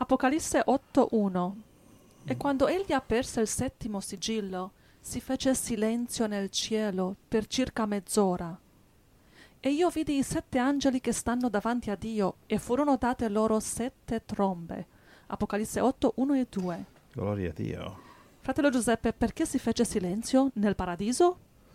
Apocalisse 8:1. E quando egli aperse il settimo sigillo, si fece silenzio nel cielo per circa mezz'ora. E io vidi i 7 angeli che stanno davanti a Dio, e furono date loro 7 trombe. Apocalisse 8:1 e 2. Gloria a Dio. Fratello Giuseppe, perché si fece silenzio nel paradiso?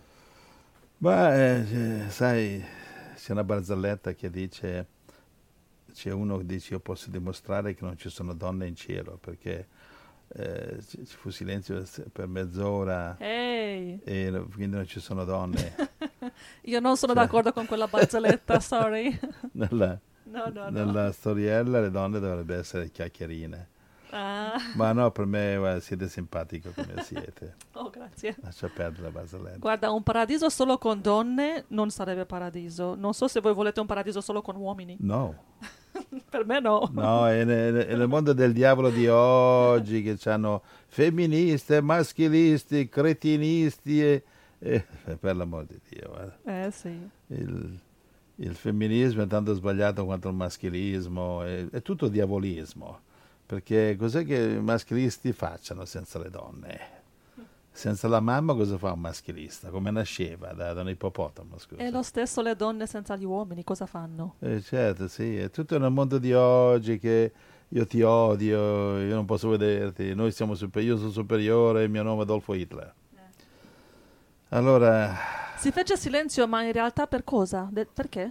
Sai, c'è una barzelletta che dice, c'è uno che dice: io posso dimostrare che non ci sono donne in cielo, perché ci fu silenzio per mezz'ora Ehi, e quindi non ci sono donne. io non sono Cioè, d'accordo con quella barzelletta, sorry. nella, No. nella storiella le donne dovrebbero essere chiacchierine. Ah, Ma no, per me siete simpatico come siete. oh, grazie. Lascia perdere la barzelletta. Guarda, un paradiso solo con donne non sarebbe paradiso. Non so se voi volete un paradiso solo con uomini. No. Per me no. No, è nel mondo del diavolo di oggi che hanno femministe, maschilisti, cretinisti per l'amor di Dio. Guarda. Sì. Il femminismo è tanto sbagliato quanto il maschilismo, è tutto diavolismo, perché cos'è che i maschilisti facciano senza le donne? Senza la mamma cosa fa un maschilista? Come nasceva? Da un ippopotamo, scusa. E lo stesso le donne senza gli uomini, cosa fanno? Certo, sì, è tutto nel mondo di oggi che io ti odio, io non posso vederti, io sono superiore, il mio nome è Adolfo Hitler. Allora, Si fece silenzio, ma in realtà per cosa? Perché?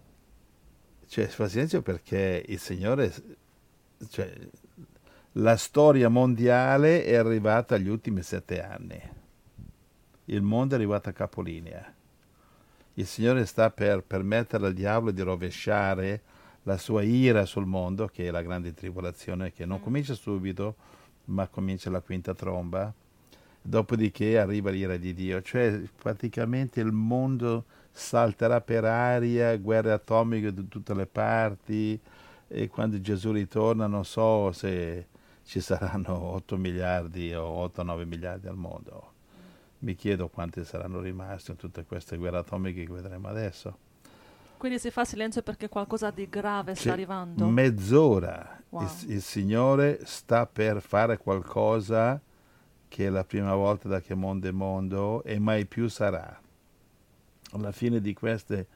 si fa silenzio perché il Signore, cioè, la storia mondiale è arrivata agli ultimi 7 anni. Il mondo è arrivato a capolinea. Il Signore sta per permettere al diavolo di rovesciare la sua ira sul mondo, che è la grande tribolazione, che non comincia subito, ma comincia la quinta tromba. Dopodiché arriva l'ira di Dio. Cioè, praticamente il mondo salterà per aria, guerre atomiche da tutte le parti, e quando Gesù ritorna non so se ci saranno 8 miliardi o 8-9 miliardi al mondo. Mi chiedo quanti saranno rimasti in tutte queste guerre atomiche che vedremo adesso. Quindi si fa silenzio perché qualcosa di grave sta arrivando? Mezz'ora. Wow. Il Signore sta per fare qualcosa che è la prima volta da che mondo è mondo e mai più sarà. Alla fine di queste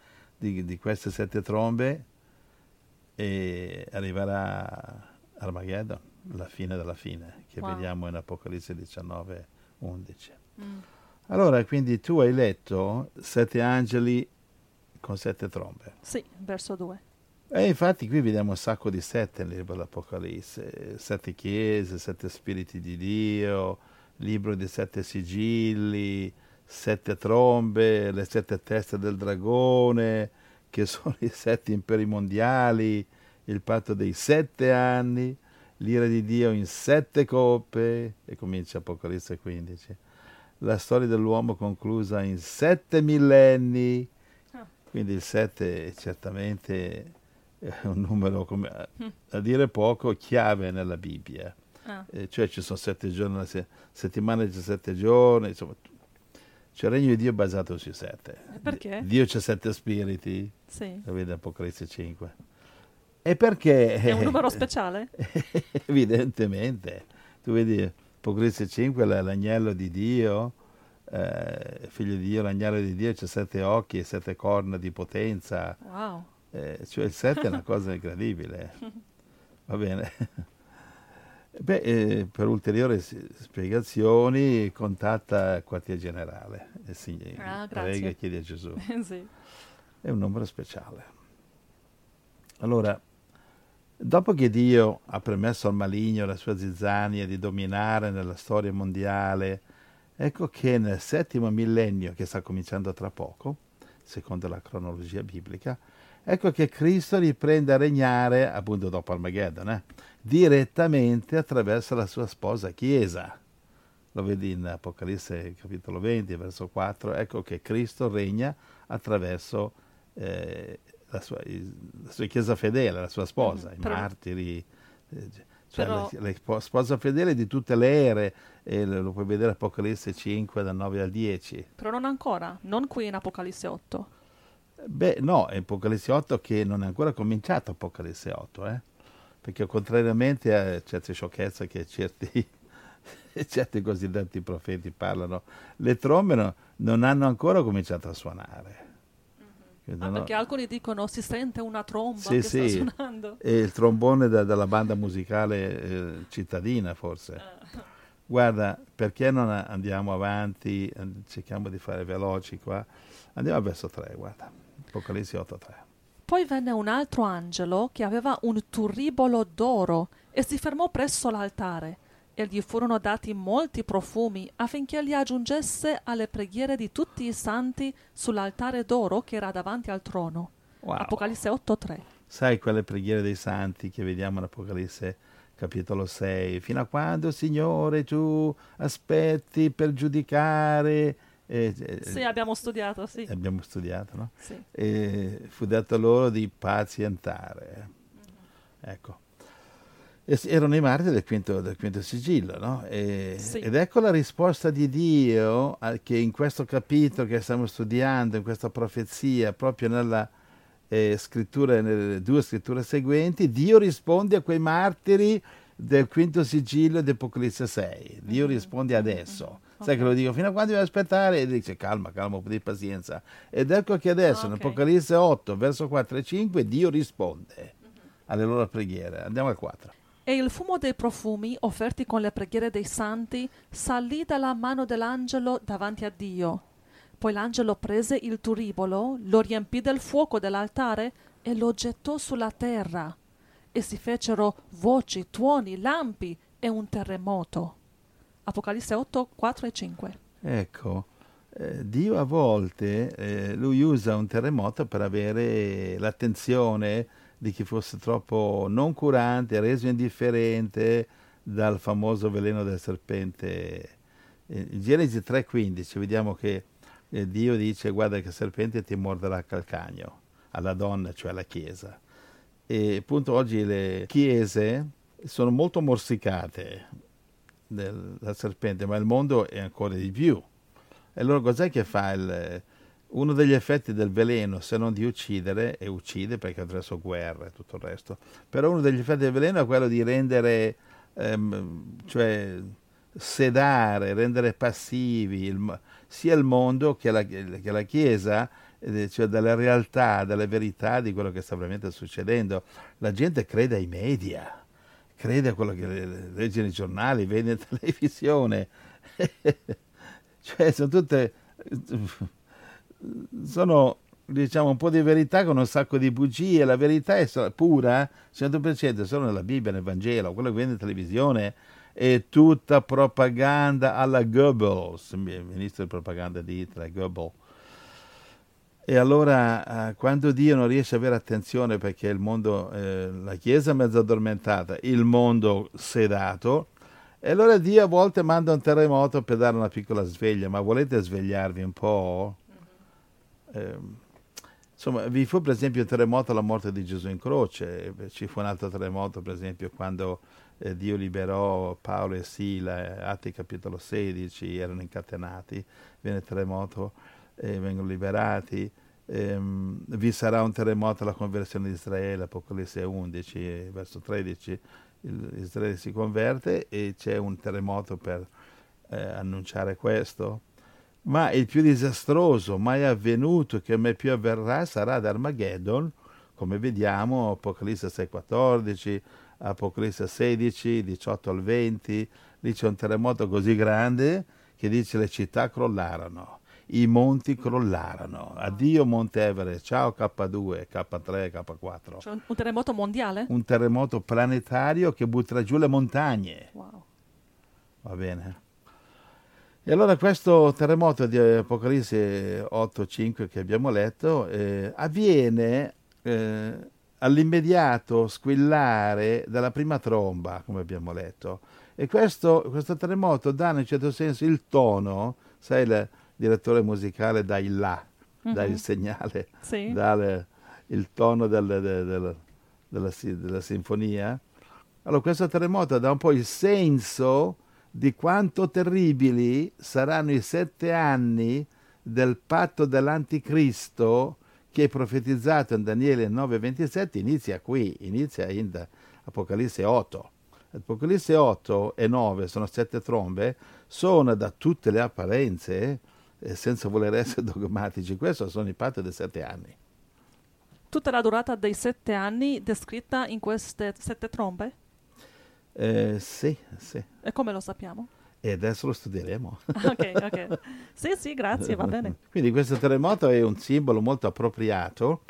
7 trombe arriverà Armageddon, la fine della fine, che vediamo in Apocalisse 19:11. Allora, quindi tu hai letto 7 angeli con 7 trombe. Sì, verso 2. E infatti qui vediamo un sacco di 7 nel libro dell'Apocalisse, 7 chiese, 7 spiriti di Dio, libro di 7 sigilli, 7 trombe, le 7 teste del dragone, che sono i 7 imperi mondiali, il patto dei 7 anni, l'ira di Dio in 7 coppe, e comincia Apocalisse 15. La storia dell'uomo conclusa in 7 millenni, quindi il 7 è certamente un numero, a dire poco, chiave nella Bibbia. Cioè ci sono 7 giorni, la settimana c'è 7 giorni, insomma, c'è il regno di Dio basato sui 7. Perché? Dio c'è 7 spiriti, Sì. lo vede Apocalisse 5. E perché? È un numero speciale? Evidentemente. Tu vedi Apocalisse 5, l'agnello di Dio, figlio di Dio, l'agnello di Dio, c'è 7 occhi e 7 corna di potenza. Wow. Cioè il 7 è una cosa incredibile. Va bene. Per ulteriori spiegazioni contatta il quartier generale. Prega, chiedi a Gesù. Sì. È un numero speciale. Allora, dopo che Dio ha permesso al maligno e alla sua zizzania di dominare nella storia mondiale, ecco che nel 7° millennio, che sta cominciando tra poco, secondo la cronologia biblica, ecco che Cristo riprende a regnare, appunto dopo Armageddon, direttamente attraverso la sua sposa Chiesa. Lo vedi in Apocalisse capitolo 20, verso 4, ecco che Cristo regna attraverso la sua Chiesa fedele, la sua sposa, i martiri, cioè la sposa fedele di tutte le ere, e lo puoi vedere Apocalisse 5, dal 9 al 10. Però non ancora, non qui in Apocalisse 8. Beh, no, è Apocalisse 8 che non è ancora cominciato Apocalisse 8, perché contrariamente a certe sciocchezze che certi cosiddetti profeti parlano, le trombe non hanno ancora cominciato a suonare. Perché alcuni dicono si sente una tromba Sì, che sta sì, suonando. è il trombone della banda musicale cittadina forse. Guarda, perché non andiamo avanti, cerchiamo di fare veloci qua. Andiamo al verso 3, guarda, Apocalisse 8:3. Poi venne un altro angelo che aveva un turibolo d'oro e si fermò presso l'altare, e gli furono dati molti profumi affinché li aggiungesse alle preghiere di tutti i santi sull'altare d'oro che era davanti al trono. Wow. Apocalisse 8:3. Sai quelle preghiere dei santi che vediamo in Apocalisse capitolo 6? Fino a quando, Signore, tu aspetti per giudicare? Sì, abbiamo studiato, sì. Abbiamo studiato, no? Sì. E fu detto loro di pazientare. Ecco. Erano i martiri del quinto sigillo, no? Sì. Ed ecco la risposta di Dio che in questo capitolo che stiamo studiando, in questa profezia, proprio nella scrittura, nelle due scritture seguenti, Dio risponde a quei martiri del quinto sigillo di Apocalisse 6. Dio risponde adesso. Sai che lo dico, fino a quando devi aspettare? E dice calma, un po' di pazienza. Ed ecco che adesso in Apocalisse 8, verso 4 e 5, Dio risponde alle loro preghiere. Andiamo al 4. E il fumo dei profumi offerti con le preghiere dei santi salì dalla mano dell'angelo davanti a Dio. Poi l'angelo prese il turibolo, lo riempì del fuoco dell'altare e lo gettò sulla terra. E si fecero voci, tuoni, lampi e un terremoto. Apocalisse 8, 4 e 5. Ecco, Dio a volte, lui usa un terremoto per avere l'attenzione di chi fosse troppo non curante, reso indifferente dal famoso veleno del serpente. In Genesi 3,15 vediamo che Dio dice guarda che il serpente ti morderà al calcagno, alla donna, cioè alla Chiesa. E appunto oggi le chiese sono molto morsicate dal serpente, ma il mondo è ancora di più. E allora cos'è che fa uno degli effetti del veleno, se non di uccidere, e uccide perché attraverso guerra e tutto il resto, però uno degli effetti del veleno è quello di rendere, cioè sedare, rendere passivi sia il mondo che la Chiesa, cioè dalla realtà, dalla verità di quello che sta veramente succedendo. La gente crede ai media, crede a quello che legge nei giornali, vede in televisione. Cioè sono diciamo un po' di verità con un sacco di bugie. La verità è pura 100% solo nella Bibbia, nel Vangelo. Quello che vede in televisione è tutta propaganda alla Goebbels, ministro di propaganda di Hitler, Goebbels. E allora quando Dio non riesce a avere attenzione perché il mondo, la Chiesa è mezzo addormentata, il mondo sedato, e allora Dio a volte manda un terremoto per dare una piccola sveglia. Ma volete svegliarvi un po'? Insomma, vi fu per esempio il terremoto alla morte di Gesù in croce, ci fu un altro terremoto per esempio quando Dio liberò Paolo e Sila, Atti capitolo 16, erano incatenati, viene il terremoto e vengono liberati. Vi sarà un terremoto alla conversione di Israele, Apocalisse 11, verso 13, Israele si converte e c'è un terremoto per annunciare questo. Ma il più disastroso mai avvenuto che mai più avverrà sarà ad Armageddon, come vediamo Apocalisse 6,14, Apocalisse 16, 18 al 20, lì c'è un terremoto così grande che dice le città crollarono, i monti crollarono, addio Monte Everest, ciao K2, K3, K4. Cioè un terremoto mondiale? Un terremoto planetario che butterà giù le montagne. Wow. Va bene? E allora questo terremoto di Apocalisse 8,5 che abbiamo letto avviene all'immediato squillare dalla prima tromba, come abbiamo letto. E questo terremoto dà in un certo senso il tono, sai, il direttore musicale dà il là, dà il segnale, sì. dà il tono della sinfonia. Allora questo terremoto dà un po' il senso di quanto terribili saranno i 7 anni del patto dell'anticristo che è profetizzato in Daniele 9,27, inizia qui, inizia in Apocalisse 8. Apocalisse 8 e 9 sono 7 trombe, sono da tutte le apparenze, senza voler essere dogmatici, questo sono i patti dei 7 anni. Tutta la durata dei 7 anni descritta in queste 7 trombe? Sì. E come lo sappiamo? E adesso lo studieremo. Ok. Sì, grazie, va bene. Quindi questo terremoto è un simbolo molto appropriato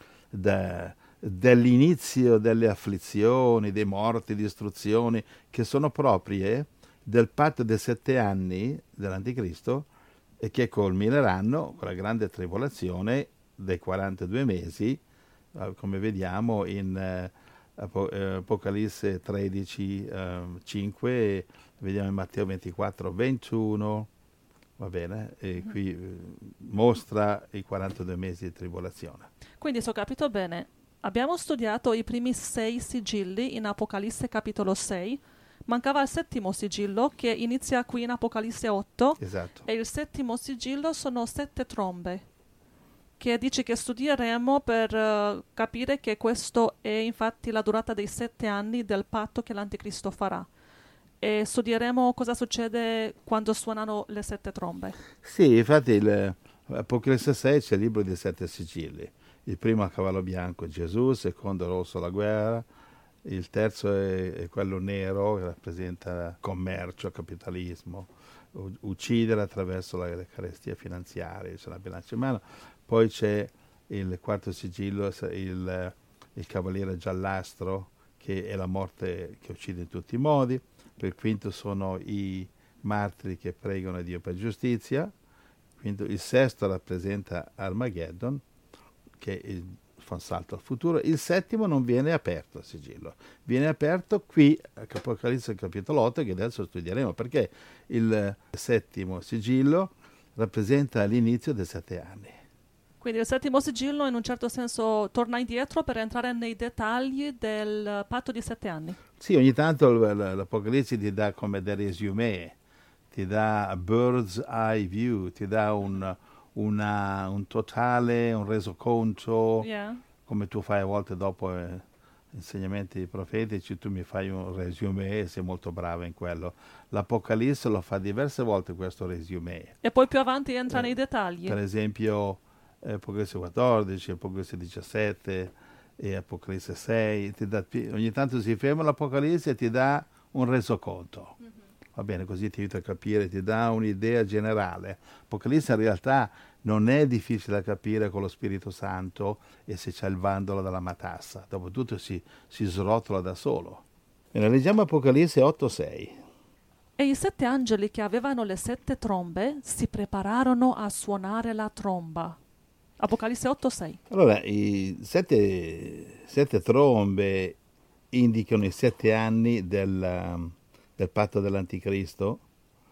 dell'inizio delle afflizioni, dei morti, distruzioni, che sono proprie del patto dei 7 anni dell'Anticristo e che culmineranno con la grande tribolazione dei 42 mesi, come vediamo in Apocalisse 13, 5, vediamo in Matteo 24, 21, va bene, e qui mostra i 42 mesi di tribolazione. Quindi, se ho capito bene, abbiamo studiato i primi 6 sigilli in Apocalisse capitolo 6, mancava il 7° sigillo che inizia qui in Apocalisse 8, Esatto. e il 7° sigillo sono 7 trombe, che dici che studieremo per capire che questo è infatti la durata dei 7 anni del patto che l'Anticristo farà. E studieremo cosa succede quando suonano le 7 trombe. Sì, infatti Apocalisse 6 c'è il libro dei 7 sigilli. Il primo a cavallo bianco è Gesù, il secondo rosso la guerra, il terzo è quello nero che rappresenta commercio, capitalismo, uccidere attraverso le carestie finanziarie, c'è la bilancia in mano. Poi c'è il quarto sigillo, il cavaliere giallastro, che è la morte che uccide in tutti i modi. Per il quinto sono i martiri che pregano Dio per giustizia. Il sesto rappresenta Armageddon, che fa un salto al futuro. Il settimo non viene aperto il sigillo, viene aperto qui a Apocalisse capitolo 8, che adesso studieremo, perché il settimo sigillo rappresenta l'inizio dei 7 anni. Quindi il 7° sigillo in un certo senso torna indietro per entrare nei dettagli del patto di 7 anni. Sì, ogni tanto l'Apocalisse ti dà come dei resumé, ti dà a bird's eye view, ti dà un totale, un resoconto, come tu fai a volte dopo insegnamenti profetici, tu mi fai un resumé e sei molto bravo in quello. L'Apocalisse lo fa diverse volte questo resumé. E poi più avanti entra nei dettagli. Per esempio Apocalisse 14, Apocalisse 17 e Apocalisse 6, ogni tanto si ferma l'Apocalisse e ti dà un resoconto. Va bene, così ti aiuta a capire, ti dà un'idea generale. Apocalisse in realtà non è difficile da capire con lo Spirito Santo e se c'è il vandolo della matassa. Dopotutto si srotola da solo. Bene, leggiamo Apocalisse 8,6. E i 7 angeli che avevano le 7 trombe si prepararono a suonare la tromba. Apocalisse 8,6. Allora, i 7 trombe indicano i 7 anni del patto dell'Anticristo,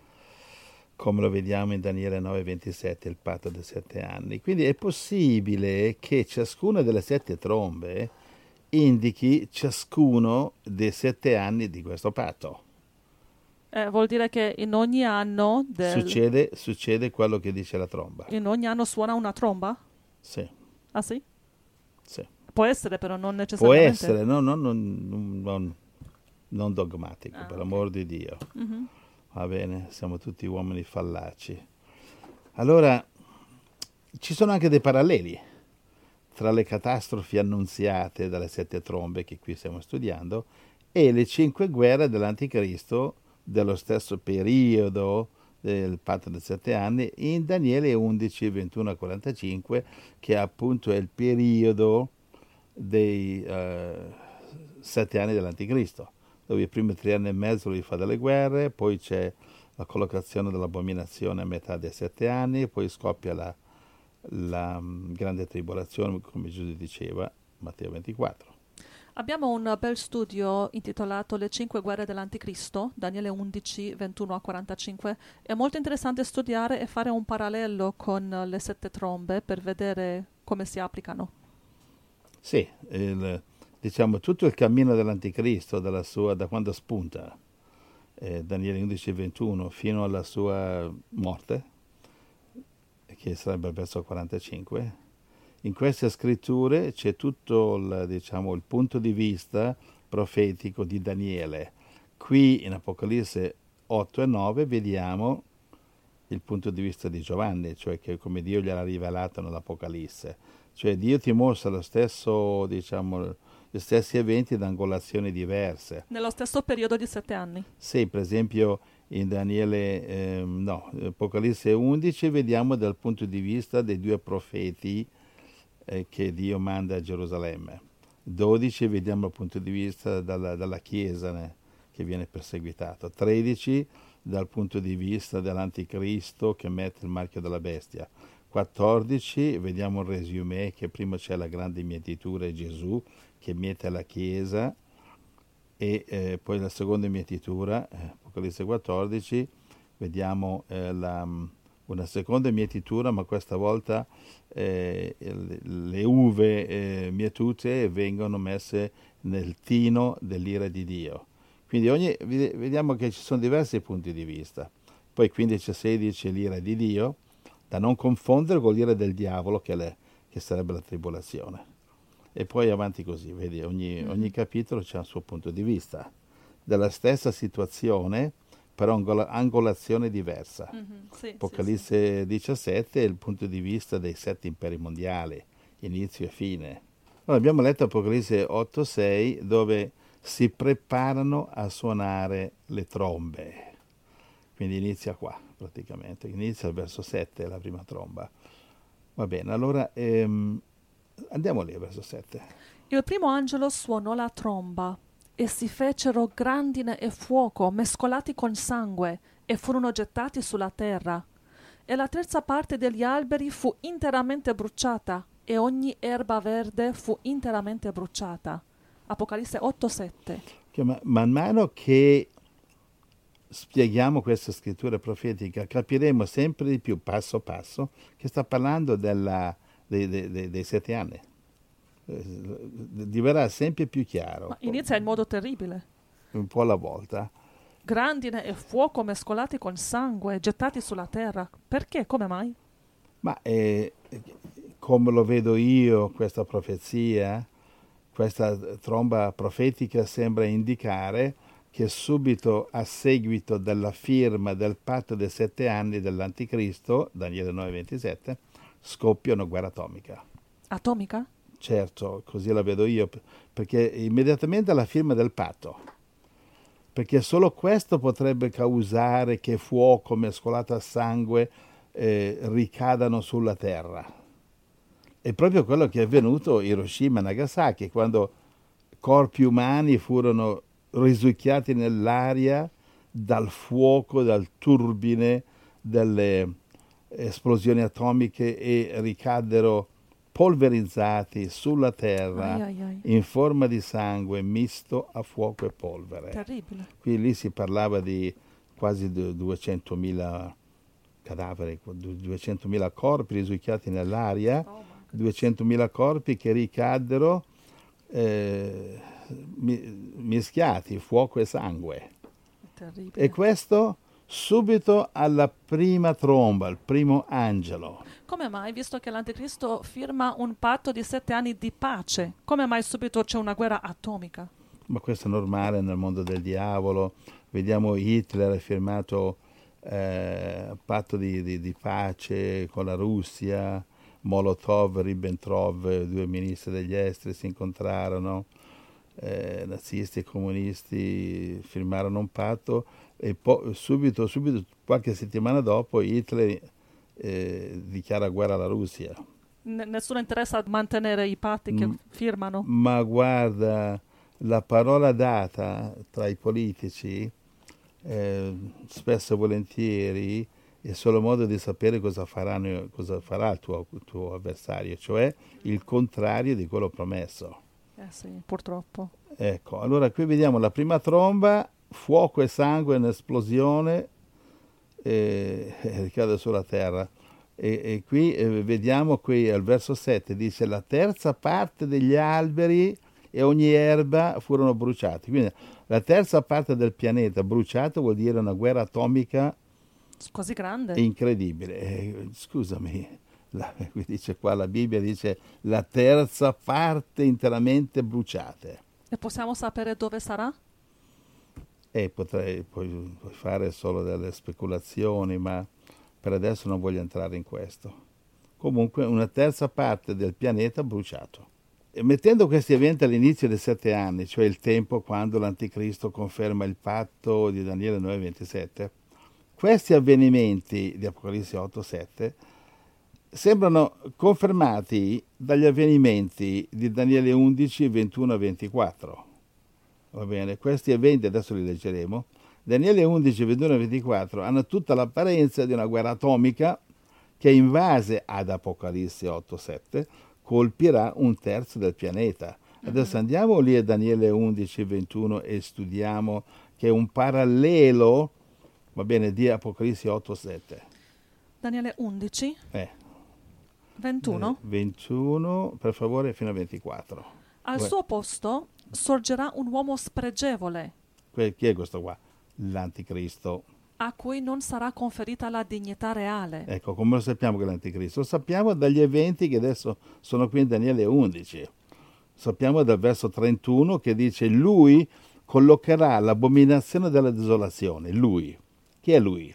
come lo vediamo in Daniele 9,27, il patto dei 7 anni. Quindi è possibile che ciascuna delle 7 trombe indichi ciascuno dei 7 anni di questo patto. Vuol dire che in ogni anno succede quello che dice la tromba. In ogni anno suona una tromba? Sì. Ah sì? Sì. Può essere, però non necessariamente. Può essere, non dogmatico, per amor di Dio. Mm-hmm. Va bene, siamo tutti uomini fallaci. Allora, ci sono anche dei paralleli tra le catastrofi annunziate dalle 7 trombe che qui stiamo studiando e le 5 guerre dell'Anticristo dello stesso periodo del patto dei 7 anni in Daniele 11, 21 a 45, che appunto è il periodo dei 7 anni dell'Anticristo, dove i primi 3 anni e mezzo lui fa delle guerre, poi c'è la collocazione dell'abominazione a metà dei 7 anni, poi scoppia la grande tribolazione, come Gesù diceva, Matteo 24. Abbiamo un bel studio intitolato Le 5 guerre dell'Anticristo, Daniele 11, 21 a 45. È molto interessante studiare e fare un parallelo con le 7 trombe per vedere come si applicano. Sì, diciamo tutto il cammino dell'Anticristo, da quando spunta, Daniele 11, 21, fino alla sua morte, che sarebbe il verso 45. In queste scritture c'è tutto il punto di vista profetico di Daniele. Qui in Apocalisse 8 e 9 vediamo il punto di vista di Giovanni, cioè che come Dio gliel'ha rivelato nell'Apocalisse. Cioè Dio ti mostra lo stesso, diciamo, gli stessi eventi da angolazioni diverse. Nello stesso periodo di 7 anni. Sì, per esempio in Apocalisse 11 vediamo dal punto di vista dei due profeti che Dio manda a Gerusalemme. 12 vediamo dal punto di vista dalla Chiesa che viene perseguitata. 13 dal punto di vista dell'anticristo che mette il marchio della bestia. 14 vediamo il resumé che prima c'è la grande mietitura e Gesù che miete la Chiesa e poi la seconda mietitura, Apocalisse 14, vediamo una seconda mietitura, ma questa volta le uve mietute vengono messe nel tino dell'ira di Dio. Quindi vediamo che ci sono diversi punti di vista. Poi 15 e 16 l'ira di Dio, da non confondere con l'ira del diavolo che sarebbe la tribolazione. E poi avanti così, vedi, ogni capitolo c'ha il suo punto di vista. Della stessa situazione, però angolazione diversa. Sì, Apocalisse 17 è il punto di vista dei 7 imperi mondiali, inizio e fine. Allora, abbiamo letto Apocalisse 8-6 dove si preparano a suonare le trombe. Quindi inizia qua, praticamente. Inizia al verso 7, la prima tromba. Va bene, allora andiamo lì al verso 7. Il primo angelo suonò la tromba e si fecero grandine e fuoco mescolati con sangue e furono gettati sulla terra. E la terza parte degli alberi fu interamente bruciata e ogni erba verde fu interamente bruciata. Apocalisse 8:7. Man mano che spieghiamo questa scrittura profetica capiremo sempre di più, passo passo, che sta parlando dei 7 anni. Diverrà sempre più chiaro. Ma inizia in modo terribile. Un po' alla volta. Grandine e fuoco mescolati con sangue gettati sulla terra. Perché? Come mai? Ma come lo vedo io, questa profezia, questa tromba profetica sembra indicare che subito a seguito della firma del patto dei 7 anni dell'Anticristo, Daniele 9:27, scoppia una guerra atomica. Atomica? Certo, così la vedo io, perché immediatamente alla firma del patto, perché solo questo potrebbe causare che fuoco mescolato a sangue ricadano sulla terra. È proprio quello che è avvenuto a Hiroshima e Nagasaki, quando corpi umani furono risucchiati nell'aria dal fuoco, dal turbine delle esplosioni atomiche e ricaddero polverizzati sulla terra in forma di sangue misto a fuoco e polvere. Terribile. Qui lì si parlava di quasi 200.000 cadaveri, 200.000 corpi risucchiati nell'aria, 200.000 corpi che ricaddero mischiati, fuoco e sangue. Terribile. E questo subito alla prima tromba, il primo angelo. Come mai, visto che l'Anticristo firma un patto di 7 anni di pace, come mai subito c'è una guerra atomica? Ma questo è normale nel mondo del diavolo. Vediamo Hitler ha firmato patto di pace con la Russia, Molotov, Ribbentrop, 2 ministri degli esteri si incontrarono, nazisti e comunisti firmarono un patto e poi subito, qualche settimana dopo, Hitler dichiara guerra alla Russia. Nessuno interessa a mantenere i patti che firmano? Ma guarda, la parola data tra i politici spesso e volentieri è solo modo di sapere cosa farà il tuo avversario, cioè il contrario di quello promesso. Sì, purtroppo. Ecco, allora qui vediamo la prima tromba, fuoco e sangue, un'esplosione ricade sulla terra. E qui vediamo qui al verso 7 dice la terza parte degli alberi e ogni erba furono bruciati. Quindi la terza parte del pianeta bruciato vuol dire una guerra atomica così grande, incredibile. Scusami, qui dice qua la Bibbia dice la terza parte interamente bruciate. E possiamo sapere dove sarà? E puoi fare solo delle speculazioni, ma per adesso non voglio entrare in questo. Comunque una terza parte del pianeta bruciato. E mettendo questi eventi all'inizio dei 7 anni, cioè il tempo quando l'Anticristo conferma il patto di Daniele 9:27, questi avvenimenti di Apocalisse 8:7 sembrano confermati dagli avvenimenti di Daniele 11, 21 e 24. Va bene, questi eventi adesso li leggeremo. Daniele 11, 21 e 24 hanno tutta l'apparenza di una guerra atomica che in base ad Apocalisse 8:7 colpirà un terzo del pianeta. Adesso andiamo lì a Daniele 11, 21 e studiamo che è un parallelo, va bene, di Apocalisse 8:7. Daniele 11, 21. 21, per favore, fino a 24. Al suo posto sorgerà un uomo spregevole, Chi è questo qua? L'Anticristo. a cui non sarà conferita la dignità reale. Ecco, come lo sappiamo che è l'Anticristo? Lo sappiamo dagli eventi che adesso sono qui in Daniele 11. Sappiamo dal verso 31 che dice: lui collocherà l'abominazione della desolazione. Lui. Chi è lui?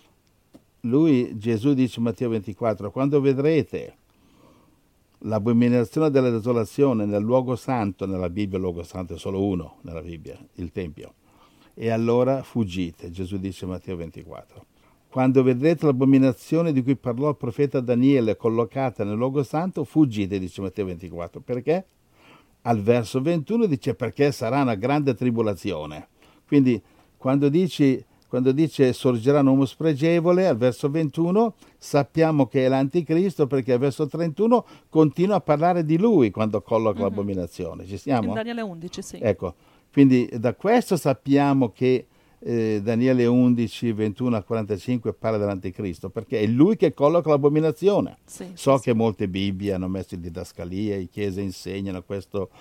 Lui, Gesù dice in Matteo 24, quando vedrete l'abominazione della desolazione nel luogo santo, nella Bibbia il luogo santo è solo uno nella Bibbia, il Tempio, e allora fuggite, Gesù dice in Matteo 24. Quando vedrete l'abominazione di cui parlò il profeta Daniele collocata nel luogo santo, fuggite, dice Matteo 24. Perché? Al verso 21 dice perché sarà una grande tribolazione. Quindi quando dice sorgerà un uomo spregevole, al verso 21 sappiamo che è l'Anticristo, perché al verso 31 continua a parlare di lui quando colloca l'abominazione. Ci siamo? In Daniele 11, sì. Ecco, quindi da questo sappiamo che Daniele 11, 21 a 45 parla dell'Anticristo, perché è lui che colloca l'abominazione. Sì, So sì, che molte Bibbie hanno messo in didascalie, chiese insegnano questo,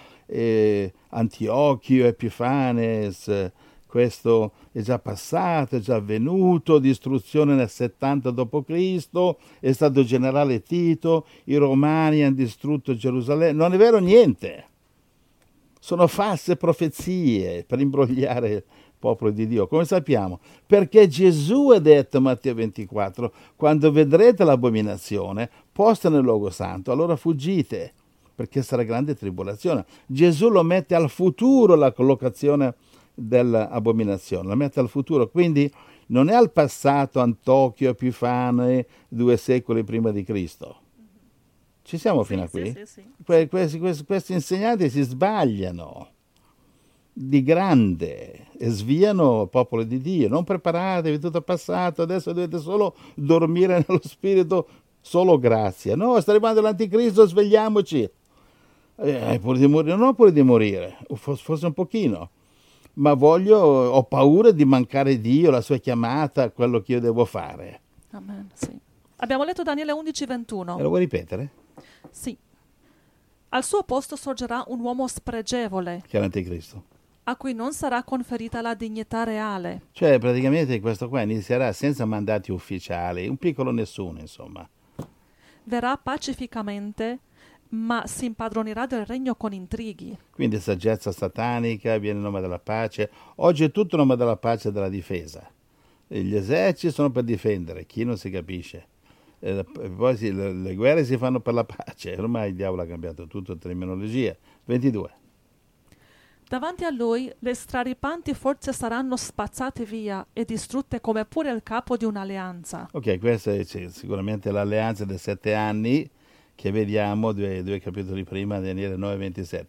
Antiochio, Epifanes, questo è già passato, è già avvenuto, distruzione nel 70 d.C., è stato il generale Tito, i Romani hanno distrutto Gerusalemme. Non è vero niente. Sono false profezie per imbrogliare il popolo di Dio. Come sappiamo? Perché Gesù ha detto, Matteo 24, quando vedrete l'abominazione posta nel luogo santo, allora fuggite, perché sarà grande tribolazione. Gesù lo mette al futuro la collocazione dell'abominazione, la mette al futuro, quindi non è al passato Antiochio, Epifane, 2 secoli prima di Cristo. Ci siamo fino a qui? Sì. Questi insegnanti si sbagliano di grande e sviano il popolo di Dio. Non preparatevi, tutto è passato, adesso dovete solo dormire nello spirito, solo grazia. No, sta arrivando l'Anticristo, svegliamoci. Pure di morire, non pure di morire, forse un pochino, ma ho paura di mancare Dio, la sua chiamata, quello che io devo fare. Amen, sì. Abbiamo letto Daniele 11, 21. Lo vuoi ripetere? Sì. Al suo posto sorgerà un uomo spregevole, Che è l'Anticristo. a cui non sarà conferita la dignità reale. Cioè, praticamente questo qua inizierà senza mandati ufficiali, un piccolo nessuno, insomma. Verrà pacificamente, ma si impadronirà del regno con intrighi. Quindi saggezza satanica, viene il nome della pace. Oggi è tutto il nome della pace e della difesa. E gli eserciti sono per difendere, chi non si capisce. Poi le guerre si fanno per la pace. Ormai il diavolo ha cambiato tutto, terminologia. 22. Davanti a lui le straripanti forze saranno spazzate via e distrutte come pure il capo di un'alleanza. Ok, questa è sicuramente l'alleanza dei 7 anni che vediamo due capitoli prima, Daniele 9:27.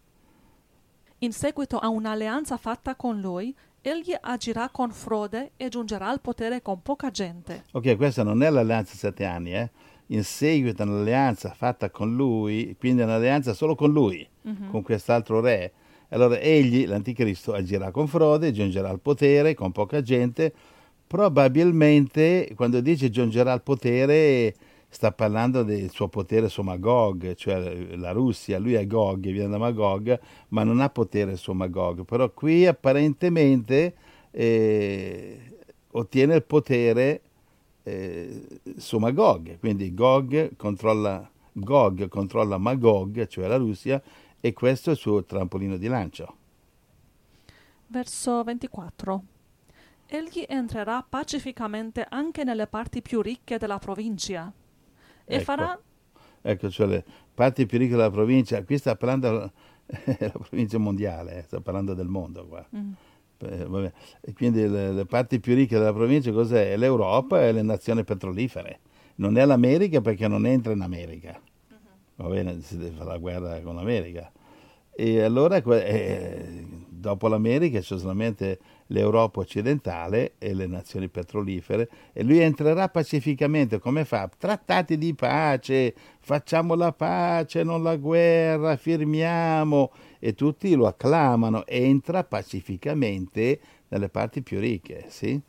In seguito a un'alleanza fatta con lui, egli agirà con frode e giungerà al potere con poca gente. Ok, questa non è l'alleanza 7 anni, In seguito a un'alleanza fatta con lui, quindi un'alleanza solo con lui, con quest'altro re. Allora egli, l'Anticristo, agirà con frode, giungerà al potere con poca gente. Probabilmente, quando dice giungerà al potere, sta parlando del suo potere su Magog, cioè la Russia. Lui è Gog, viene da Magog, ma non ha potere su Magog. Però qui apparentemente ottiene il potere su Magog. Quindi Gog controlla Magog, cioè la Russia, e questo è il suo trampolino di lancio. Verso 24. Egli entrerà pacificamente anche nelle parti più ricche della provincia e Ecco. farà... Ecco, cioè le parti più ricche della provincia, qui sta parlando la provincia mondiale, sta parlando del mondo qua. Vabbè. E quindi le parti più ricche della provincia cos'è? È l'Europa e le nazioni petrolifere. Non è l'America perché non entra in America. Va bene, si deve fare la guerra con l'America. E allora dopo l'America c'è solamente l'Europa occidentale e le nazioni petrolifere e lui entrerà pacificamente. Come fa? Trattati di pace, facciamo la pace, non la guerra, firmiamo, e tutti lo acclamano. Entra pacificamente nelle parti più ricche, sì?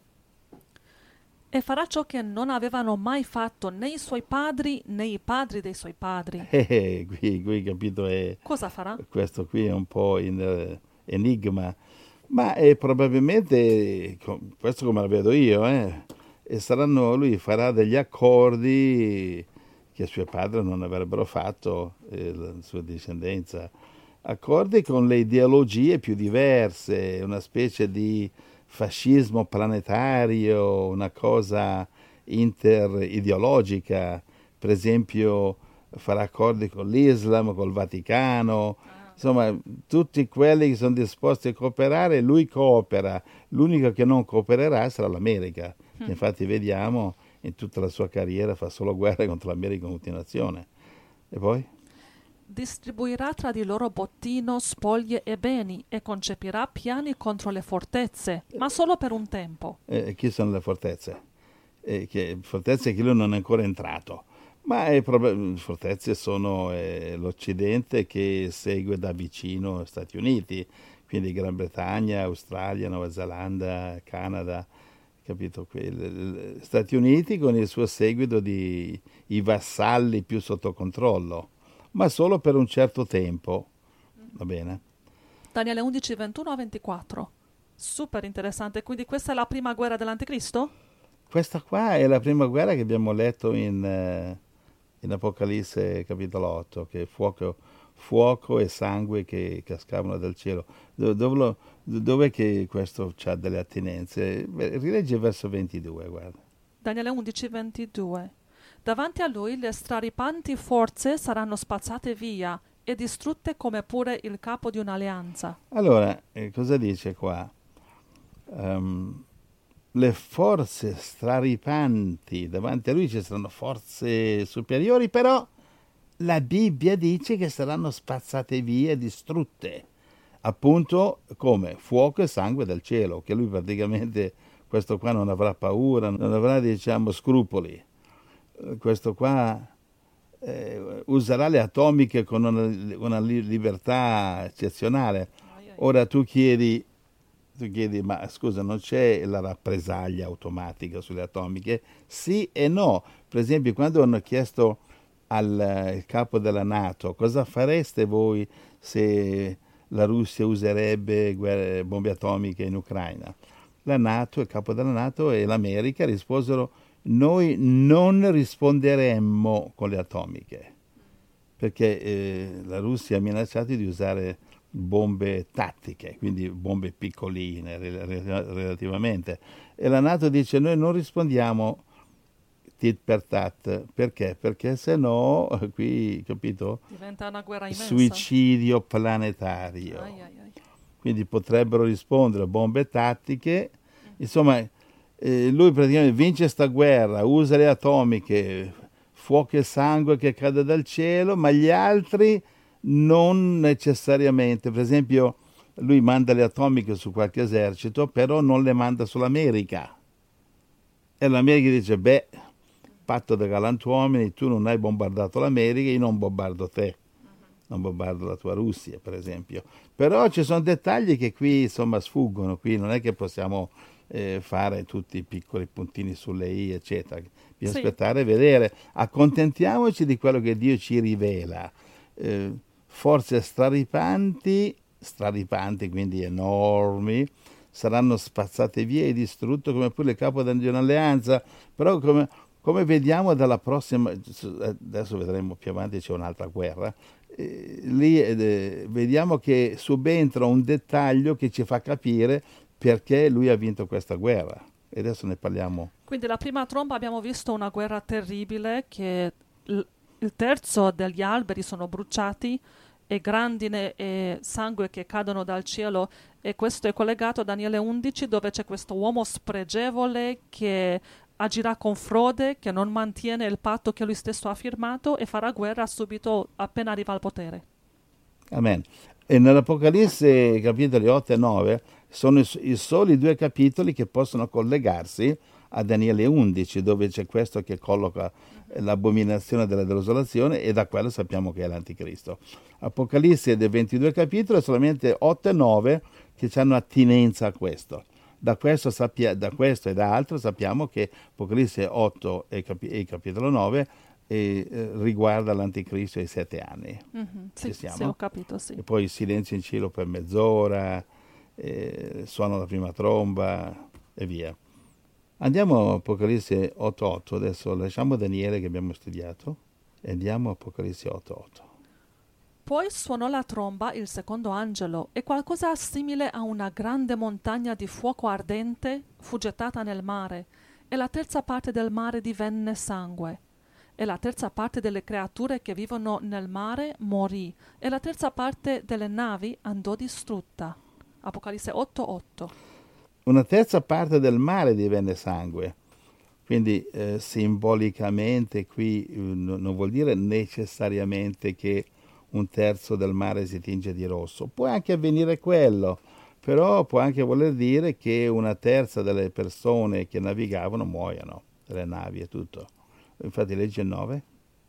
E farà ciò che non avevano mai fatto né i suoi padri né i padri dei suoi padri. Qui capito è... Cosa farà? Questo qui è un po' in enigma, ma probabilmente, questo come la vedo io, e lui farà degli accordi che suo padre non avrebbero fatto, la sua discendenza, accordi con le ideologie più diverse, una specie di fascismo planetario, una cosa interideologica, per esempio farà accordi con l'Islam, col Vaticano, insomma tutti quelli che sono disposti a cooperare, lui coopera, l'unico che non coopererà sarà l'America. Infatti vediamo in tutta la sua carriera fa solo guerre contro l'America in continuazione. E poi? Distribuirà tra di loro bottino, spoglie e beni e concepirà piani contro le fortezze, ma solo per un tempo. Chi sono le fortezze? Fortezze che lui non è ancora entrato. Ma le fortezze sono l'Occidente che segue da vicino gli Stati Uniti, quindi Gran Bretagna, Australia, Nuova Zelanda, Canada, capito? Stati Uniti con il suo seguito di i vassalli più sotto controllo, ma solo per un certo tempo, va bene? Daniele 11, 21 a 24. Super interessante, quindi questa è la prima guerra dell'Anticristo? Questa qua è la prima guerra che abbiamo letto in Apocalisse capitolo 8, che fuoco e sangue che cascavano dal cielo. Dov'è che questo ha delle attinenze? Rileggi il verso 22, guarda. Daniele 11, 22. Davanti a lui le straripanti forze saranno spazzate via e distrutte come pure il capo di un'alleanza. Allora, cosa dice qua? Le forze straripanti, davanti a lui ci saranno forze superiori, però la Bibbia dice che saranno spazzate via e distrutte, appunto come fuoco e sangue dal cielo, che lui praticamente, questo qua non avrà paura, non avrà diciamo scrupoli, questo qua userà le atomiche con una libertà eccezionale. Ora tu chiedi, ma scusa, non c'è la rappresaglia automatica sulle atomiche? Sì e no. Per esempio, quando hanno chiesto al capo della NATO cosa fareste voi se la Russia userebbe bombe atomiche in Ucraina, la NATO, il capo della NATO e l'America risposero: noi non risponderemmo con le atomiche, perché la Russia ha minacciato di usare bombe tattiche, quindi bombe piccoline relativamente, e la NATO dice: noi non rispondiamo tit per tat. Perché? Perché se no qui, capito? Diventa una guerra immensa. Suicidio planetario. Quindi potrebbero rispondere bombe tattiche. Insomma, lui praticamente vince sta guerra, usa le atomiche, fuoco e sangue che cade dal cielo, ma gli altri non necessariamente. Per esempio, lui manda le atomiche su qualche esercito, però non le manda sull'America. E l'America dice: patto da galantuomini, tu non hai bombardato l'America, io non bombardo te, non bombardo la tua Russia, per esempio. Però ci sono dettagli che qui insomma sfuggono, qui non è che possiamo fare tutti i piccoli puntini sulle i, eccetera. Bisogna aspettare e vedere. Accontentiamoci di quello che Dio ci rivela. Forze straripanti, quindi enormi, saranno spazzate via e distrutte come pure il capo di un'alleanza. Però come vediamo dalla prossima, adesso vedremo più avanti, c'è un'altra guerra, lì vediamo che subentra un dettaglio che ci fa capire perché lui ha vinto questa guerra. E adesso ne parliamo. Quindi la prima tromba abbiamo visto una guerra terribile, che il terzo degli alberi sono bruciati e grandine e sangue che cadono dal cielo, e questo è collegato a Daniele 11, dove c'è questo uomo spregevole che agirà con frode, che non mantiene il patto che lui stesso ha firmato e farà guerra subito appena arriva al potere. Amen. E nell'Apocalisse capitoli 8 e 9 sono i soli due capitoli che possono collegarsi a Daniele 11, dove c'è questo che colloca l'abominazione della desolazione, e da quello sappiamo che è l'Anticristo. Apocalisse dei 22 capitoli, solamente 8 e 9 che hanno attinenza a questo. Da questo e da altro sappiamo che Apocalisse 8 e capitolo 9 riguarda l'Anticristo e i 7 anni. Sì, Ci siamo? sì, ho capito, sì. E poi il silenzio in cielo per mezz'ora, suona la prima tromba e via. Andiamo a Apocalisse 8.8, adesso lasciamo Daniele che abbiamo studiato e andiamo a Apocalisse 8.8. Poi suonò la tromba il secondo angelo, e qualcosa simile a una grande montagna di fuoco ardente fu gettata nel mare, e la terza parte del mare divenne sangue. E la terza parte delle creature che vivono nel mare morì, e la terza parte delle navi andò distrutta. Apocalisse 8.8. Una terza parte del mare divenne sangue, quindi simbolicamente qui non vuol dire necessariamente che un terzo del mare si tinge di rosso. Può anche avvenire quello, però può anche voler dire che una terza delle persone che navigavano muoiono, delle navi e tutto. Infatti legge il 9.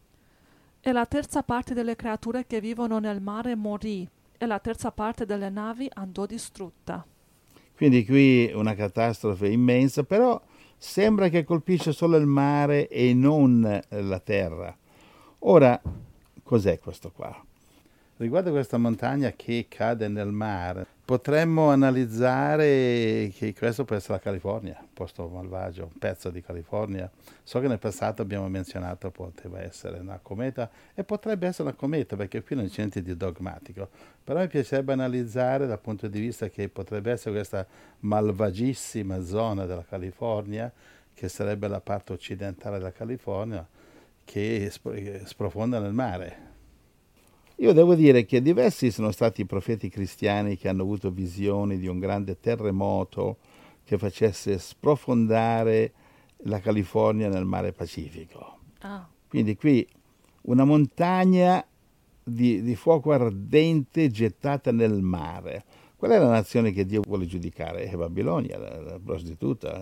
E la terza parte delle creature che vivono nel mare morì, e la terza parte delle navi andò distrutta. Quindi qui una catastrofe immensa, però sembra che colpisce solo il mare e non la terra. Ora, cos'è questo qua? Riguardo questa montagna che cade nel mare, potremmo analizzare che questo può essere la California, un posto malvagio, un pezzo di California. So che nel passato abbiamo menzionato poteva essere una cometa, e potrebbe essere una cometa perché qui non c'è niente di dogmatico, però mi piacerebbe analizzare dal punto di vista che potrebbe essere questa malvagissima zona della California, che sarebbe la parte occidentale della California, che sprofonda nel mare. Io devo dire che diversi sono stati i profeti cristiani che hanno avuto visioni di un grande terremoto che facesse sprofondare la California nel mare Pacifico. Quindi qui una montagna di fuoco ardente gettata nel mare. Qual è la nazione che Dio vuole giudicare? È Babilonia, la prostituta.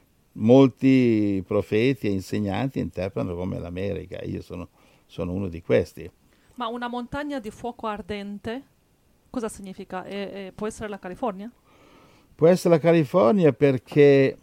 Molti profeti e insegnanti interpretano come l'America. Io sono uno di questi. Ma una montagna di fuoco ardente, cosa significa? Può essere la California? Può essere la California perché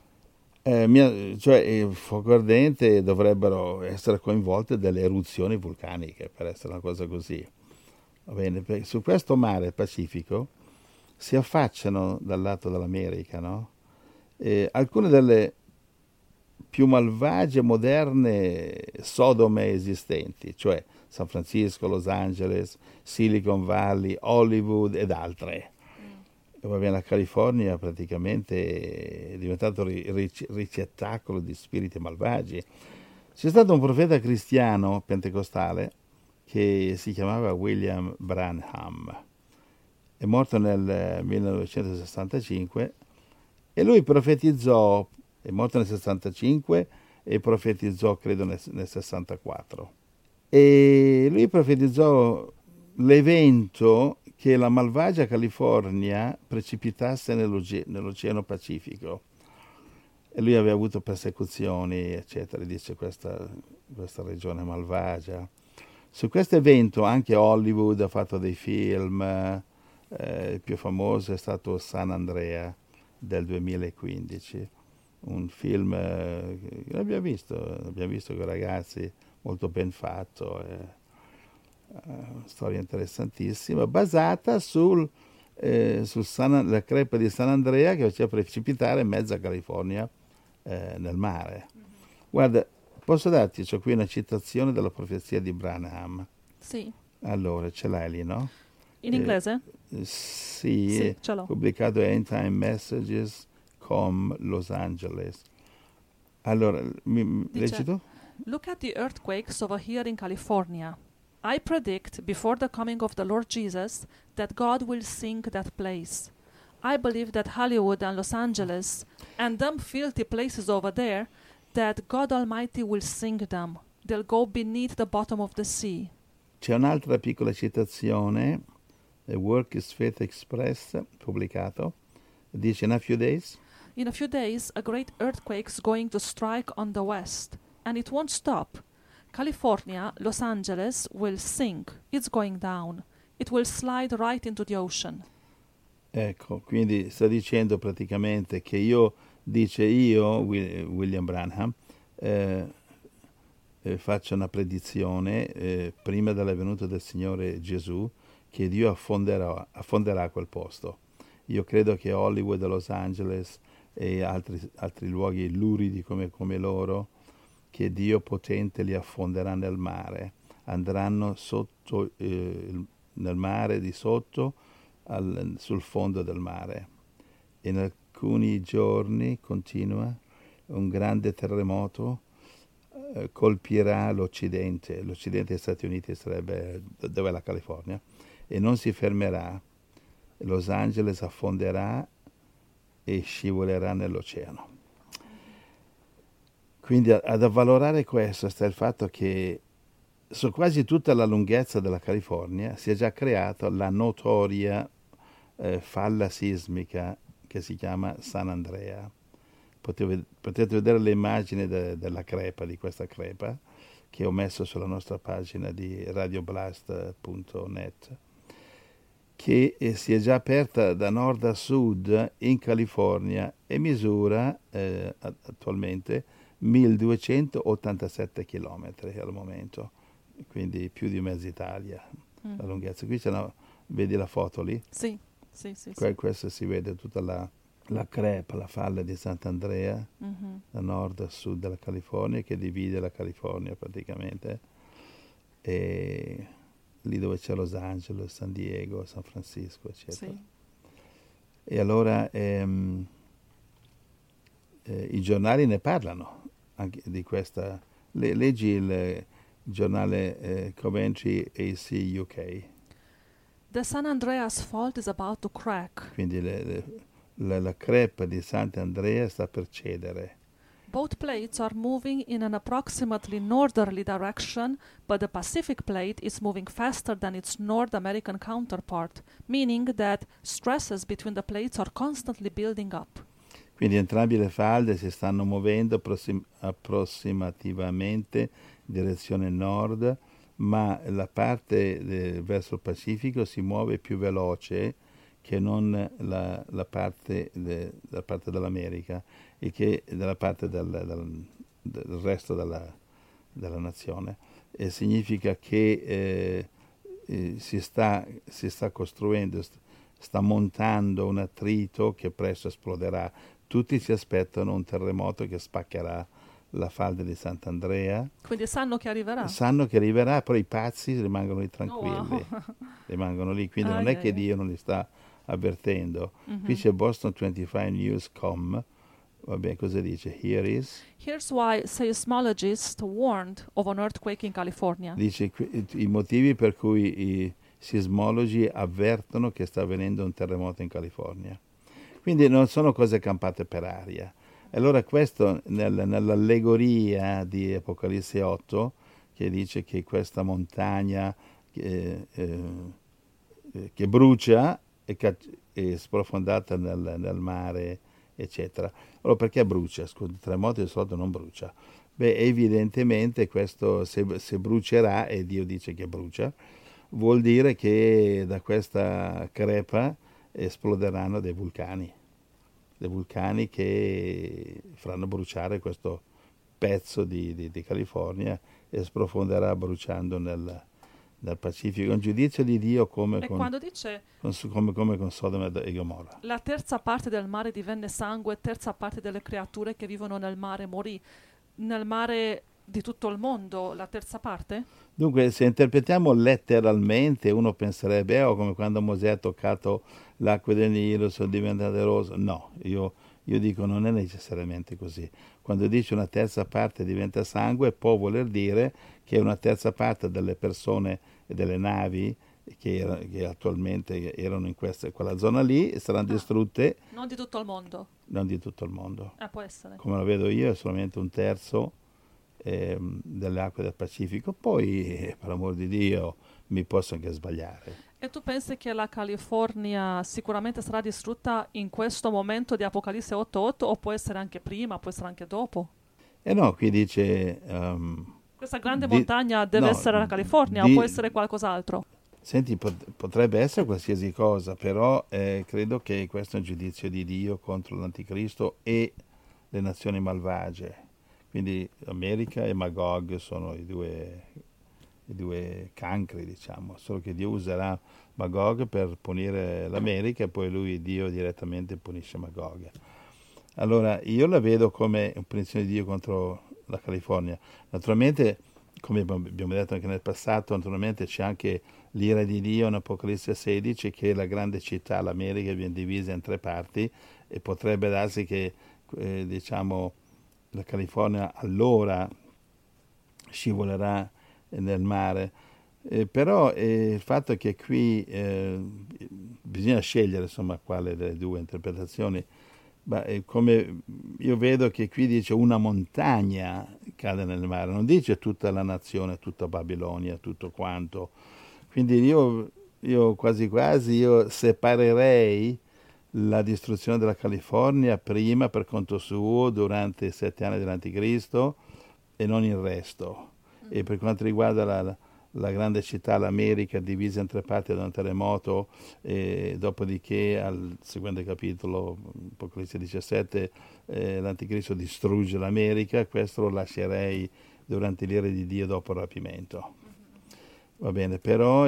il fuoco ardente dovrebbero essere coinvolte delle eruzioni vulcaniche, per essere una cosa così. Va bene? Su questo mare Pacifico si affacciano dal lato dell'America, no? Alcune delle più malvagie moderne sodome esistenti, cioè San Francisco, Los Angeles, Silicon Valley, Hollywood ed altre. Va bene, la California praticamente è diventato ricettacolo di spiriti malvagi. C'è stato un profeta cristiano pentecostale che si chiamava William Branham. È morto nel 1965 e lui profetizzò, è morto nel 65 e profetizzò credo nel 64. E lui profetizzò l'evento che la malvagia California precipitasse nell'Oceano Pacifico. E lui aveva avuto persecuzioni, eccetera, dice questa regione malvagia. Su questo evento anche Hollywood ha fatto dei film, il più famoso è stato San Andrea del 2015, un film che abbiamo visto con i ragazzi, molto ben fatto, una storia interessantissima, basata sulla crepa di San Andrea che faceva precipitare mezza California nel mare. Guarda, posso darti, c'ho qui una citazione della profezia di Branham. Sì. Allora, ce l'hai lì, no? In inglese? Sì, Sì, ce l'ho. pubblicato End Time Messages, Los Angeles. Allora, leggi Dice, tu? look at the earthquakes over here in California. I predict before the coming of the Lord Jesus that God will sink that place. I believe that Hollywood and Los Angeles and them filthy places over there, that God Almighty will sink them. They'll go beneath the bottom of the sea. C'è un'altra piccola citazione, Work is Faith Express, pubblicato. Dice, in a few days, In a few days, a great earthquake's going to strike on the west, and it won't stop. California, Los Angeles will sink. It's going down. It will slide right into the ocean. ecco, quindi sta dicendo praticamente che William Branham, faccio una predizione prima della venuta del Signore Gesù, che Dio affonderà quel posto. Io credo che Hollywood, Los Angeles e altri luoghi luridi come loro, che Dio potente li affonderà nel mare, andranno sotto nel mare di sotto sul fondo del mare. In alcuni giorni, continua, un grande terremoto colpirà l'Occidente degli Stati Uniti, sarebbe dove è la California, e non si fermerà. Los Angeles affonderà e scivolerà nell'oceano. Quindi ad avvalorare questo sta il fatto che su quasi tutta la lunghezza della California si è già creata la notoria falla sismica che si chiama San Andrea. Potete vedere le immagini della crepa, di questa crepa, che ho messo sulla nostra pagina di radioblast.net, che si è già aperta da nord a sud in California e misura attualmente 1287 chilometri al momento, quindi più di mezza Italia la lunghezza. Qui vedi la foto lì? Sì, sì. Questa si vede tutta la crepa, la falla di Sant'Andrea, da nord a sud della California, che divide la California praticamente, e lì dove c'è Los Angeles, San Diego, San Francisco, eccetera. Sì. E allora i giornali ne parlano anche di questa. Leggi il giornale Coventry AC UK. The San Andreas fault is about to crack. Quindi la crepa di Sant'Andrea sta per cedere. Both plates are moving in an approximately northerly direction, but the Pacific plate is moving faster than its North American counterpart, meaning that stresses between the plates are constantly building up. Quindi entrambe le falde si stanno muovendo approssimativamente in direzione nord, ma la parte verso il Pacifico si muove più veloce che non la parte dell'America, e che dalla parte del resto della nazione. E significa che si sta costruendo, sta montando un attrito che presto esploderà. Tutti si aspettano un terremoto che spaccherà la falda di Sant'Andrea. Quindi sanno che arriverà. Sanno che arriverà, però i pazzi rimangono lì tranquilli. Oh, wow. Rimangono lì, quindi non è che Dio non li sta avvertendo. Qui c'è Boston 25 News.com. Vabbè, cosa dice? Here's why seismologists warned of an earthquake in California. Dice i motivi per cui i sismologi avvertono che sta avvenendo un terremoto in California. Quindi non sono cose campate per aria. Allora questo nell'allegoria di Apocalisse 8, che dice che questa montagna che brucia è sprofondata nel mare, eccetera. Allora perché brucia? Scusa, il terremoto di solito non brucia. Beh, evidentemente questo, se brucerà, e Dio dice che brucia, vuol dire che da questa crepa esploderanno dei vulcani che faranno bruciare questo pezzo di California e sprofonderà bruciando nel Pacifico. Un giudizio di Dio come quando dice con Sodoma e Gomorra. La terza parte del mare divenne sangue, terza parte delle creature che vivono nel mare morì. Nel mare di tutto il mondo, la terza parte? Dunque, se interpretiamo letteralmente, uno penserebbe, oh, come quando Mosè ha toccato l'acqua del Nilo, sono diventate rose. No, io dico non è necessariamente così. Quando dice una terza parte diventa sangue, può voler dire che una terza parte delle persone e delle navi che attualmente erano in quella zona lì saranno distrutte, Non di tutto il mondo. non di tutto il mondo. Può essere. Come lo vedo io, è solamente un terzo delle acque del Pacifico. Poi, per amor di Dio, mi posso anche sbagliare. E tu pensi che la California sicuramente sarà distrutta in questo momento di Apocalisse 8:8 o può essere anche prima, può essere anche dopo? E no, qui dice... Questa grande montagna deve no, essere la California o può essere qualcos'altro? Senti, potrebbe essere qualsiasi cosa, però credo che questo è un giudizio di Dio contro l'Anticristo e le nazioni malvagie. Quindi America e Magog sono i due cancri, diciamo, solo che Dio userà Magog per punire l'America e poi Dio direttamente punisce Magog. Allora, io la vedo come un punizione di Dio contro la California. Naturalmente, come abbiamo detto anche nel passato, naturalmente c'è anche l'ira di Dio in Apocalisse 16, che la grande città, l'America, viene divisa in 3 parti e potrebbe darsi che, diciamo, la California allora scivolerà nel mare. Però il fatto è che qui bisogna scegliere, insomma, quale delle due interpretazioni. Come io vedo che qui dice una montagna cade nel mare, non dice tutta la nazione, tutta Babilonia, tutto quanto. Quindi io quasi quasi io separerei la distruzione della California prima per conto suo durante i 7 anni dell'Anticristo e non il resto. E per quanto riguarda la grande città, l'America, divisa in 3 parti da un terremoto, e dopodiché al seguente capitolo, Apocalisse 17, l'Anticristo distrugge l'America, questo lo lascerei durante l'ira di Dio dopo il rapimento. Va bene, però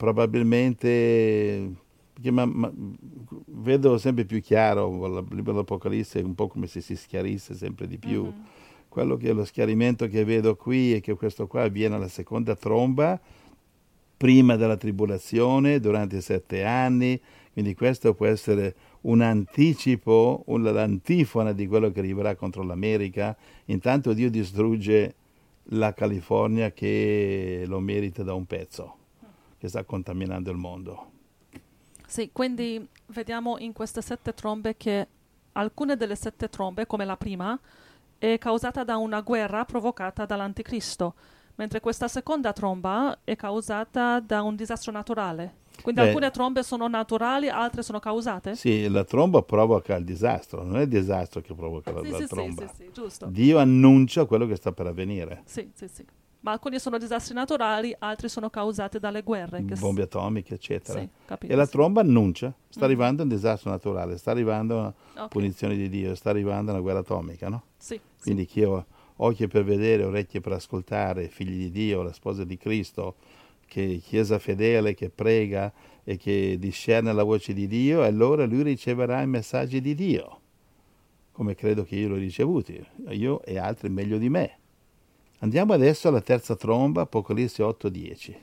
probabilmente, perché vedo sempre più chiaro, il libro dell'Apocalisse è un po' come se si schiarisse sempre di più. Quello che è lo schiarimento che vedo qui è che questo qua avviene alla seconda tromba, prima della tribolazione, durante i 7 anni, quindi questo può essere un anticipo, l'antifona di quello che arriverà contro l'America. Intanto Dio distrugge la California che lo merita da un pezzo, che sta contaminando il mondo. Sì, quindi vediamo in queste 7 trombe che alcune delle 7 trombe, come la prima, è causata da una guerra provocata dall'Anticristo, mentre questa seconda tromba è causata da un disastro naturale. Quindi alcune trombe sono naturali, altre sono causate? Sì, la tromba provoca il disastro, non è il disastro che provoca la tromba. Sì, giusto. Dio annuncia quello che sta per avvenire. Sì. Ma alcuni sono disastri naturali, altri sono causati dalle guerre. Bombe atomiche, eccetera. Sì, capito, e la tromba annuncia, sta arrivando un disastro naturale, sta arrivando una punizione di Dio, sta arrivando una guerra atomica, no? Sì. Quindi chi ha occhi per vedere, orecchie per ascoltare, figli di Dio, la sposa di Cristo, che chiesa fedele, che prega e che discerne la voce di Dio, allora lui riceverà i messaggi di Dio, come credo che io l'ho ricevuti, io e altri meglio di me. Andiamo adesso alla terza tromba, Apocalisse 8:10.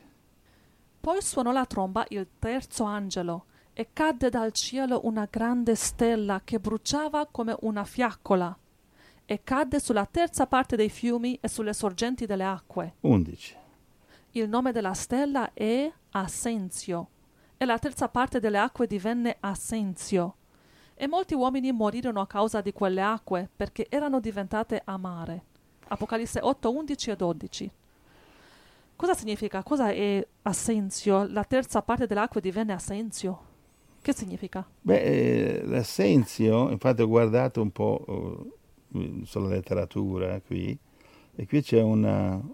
Poi suonò la tromba il terzo angelo e cadde dal cielo una grande stella che bruciava come una fiaccola e cadde sulla terza parte dei fiumi e sulle sorgenti delle acque. 11. Il nome della stella è Assenzio e la terza parte delle acque divenne Assenzio. E molti uomini morirono a causa di quelle acque perché erano diventate amare. Apocalisse 8, 11 e 12. Cosa significa? Cosa è Assenzio? La terza parte delle acque divenne Assenzio. Che significa? L'assenzio, infatti ho guardato un po' sulla letteratura qui, e qui c'è uno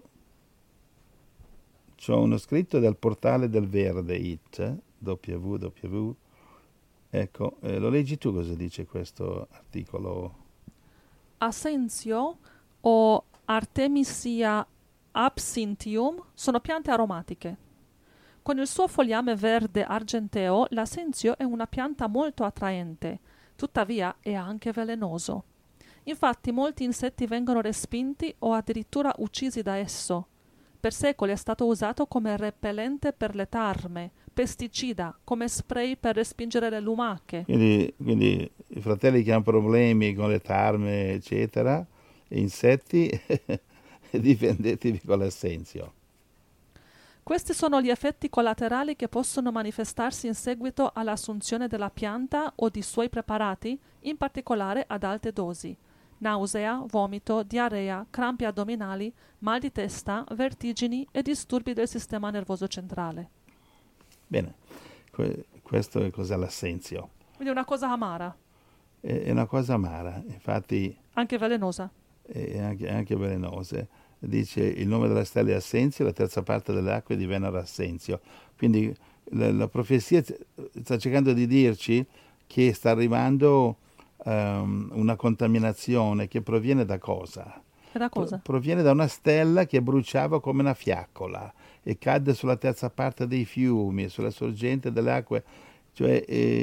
scritto del portale del Verde It, www. Ecco, lo leggi tu cosa dice questo articolo? Assenzio o Artemisia absinthium sono piante aromatiche. Con il suo fogliame verde argenteo, l'assenzio è una pianta molto attraente, tuttavia è anche velenoso. Infatti molti insetti vengono respinti o addirittura uccisi da esso. Per secoli è stato usato come repellente per le tarme, pesticida, come spray per respingere le lumache. Quindi i fratelli che hanno problemi con le tarme, eccetera, e insetti, difendetevi con l'assenzio. Questi sono gli effetti collaterali che possono manifestarsi in seguito all'assunzione della pianta o di suoi preparati, in particolare ad alte dosi. Nausea, vomito, diarrea, crampi addominali, mal di testa, vertigini e disturbi del sistema nervoso centrale. Bene, questo è cos'è l'assenzio. Quindi è una cosa amara. È una cosa amara, infatti Anche velenosa. è anche velenosa. Dice il nome della stella è Assenzio, la terza parte delle acque divennero Assenzio. Quindi la profezia sta cercando di dirci che sta arrivando una contaminazione che proviene da cosa? E da cosa? Proviene da una stella che bruciava come una fiaccola e cadde sulla terza parte dei fiumi, sulla sorgente delle acque, cioè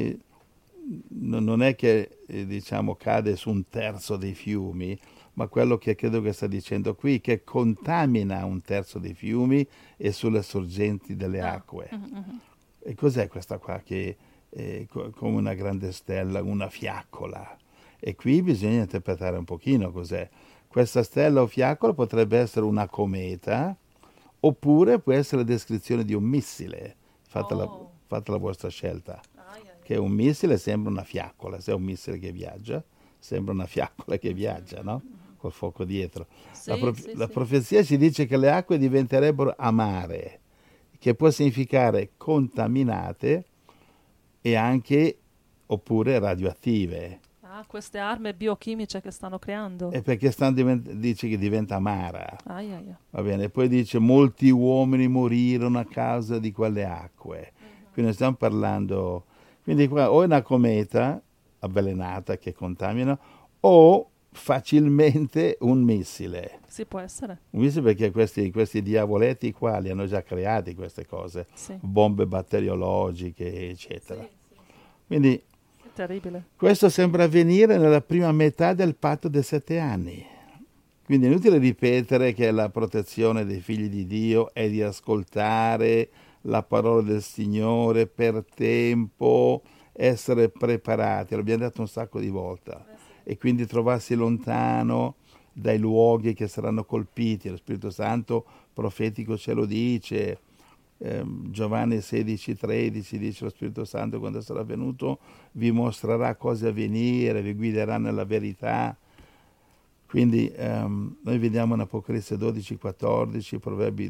non è che diciamo cade su un terzo dei fiumi, ma quello che credo che sta dicendo qui, che contamina un terzo dei fiumi e sulle sorgenti delle acque. E cos'è questa qua che è come una grande stella, una fiaccola? E qui bisogna interpretare un pochino cos'è. Questa stella o fiaccola potrebbe essere una cometa, oppure può essere la descrizione di un missile. Fate la vostra scelta. Che un missile sembra una fiaccola, se è un missile che viaggia, sembra una fiaccola che viaggia, no? Col fuoco dietro. La profezia ci dice che le acque diventerebbero amare, che può significare contaminate e anche oppure radioattive. Queste armi biochimiche che stanno creando. E perché dice che diventa amara. Aia. Va bene, poi dice molti uomini morirono a causa di quelle acque. Quindi stiamo parlando, quindi qua o è una cometa avvelenata che contamina o facilmente un missile. Sì, può essere. Un missile perché questi diavoletti qua li hanno già creati queste cose, bombe batteriologiche, eccetera. Quindi terribile. Questo sembra avvenire nella prima metà del patto dei 7 anni. Quindi è inutile ripetere che la protezione dei figli di Dio è di ascoltare la parola del Signore per tempo, essere preparati, l'abbiamo detto un sacco di volte, e quindi trovarsi lontano dai luoghi che saranno colpiti. Lo Spirito Santo profetico ce lo dice. Giovanni 16,13 dice lo Spirito Santo quando sarà venuto vi mostrerà cose a venire, vi guiderà nella verità. Quindi noi vediamo in Apocalisse 12,14, Proverbi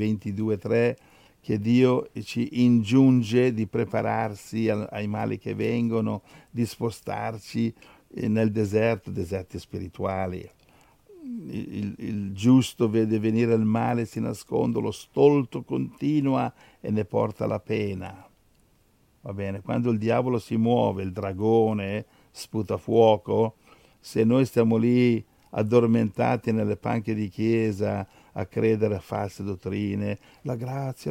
22,3 che Dio ci ingiunge di prepararsi ai mali che vengono, di spostarci nel deserti spirituali. Il giusto vede venire il male, si nasconde, lo stolto continua e ne porta la pena. Va bene, quando il diavolo si muove, il dragone sputa fuoco, se noi stiamo lì addormentati nelle panche di chiesa a credere a false dottrine, la grazia,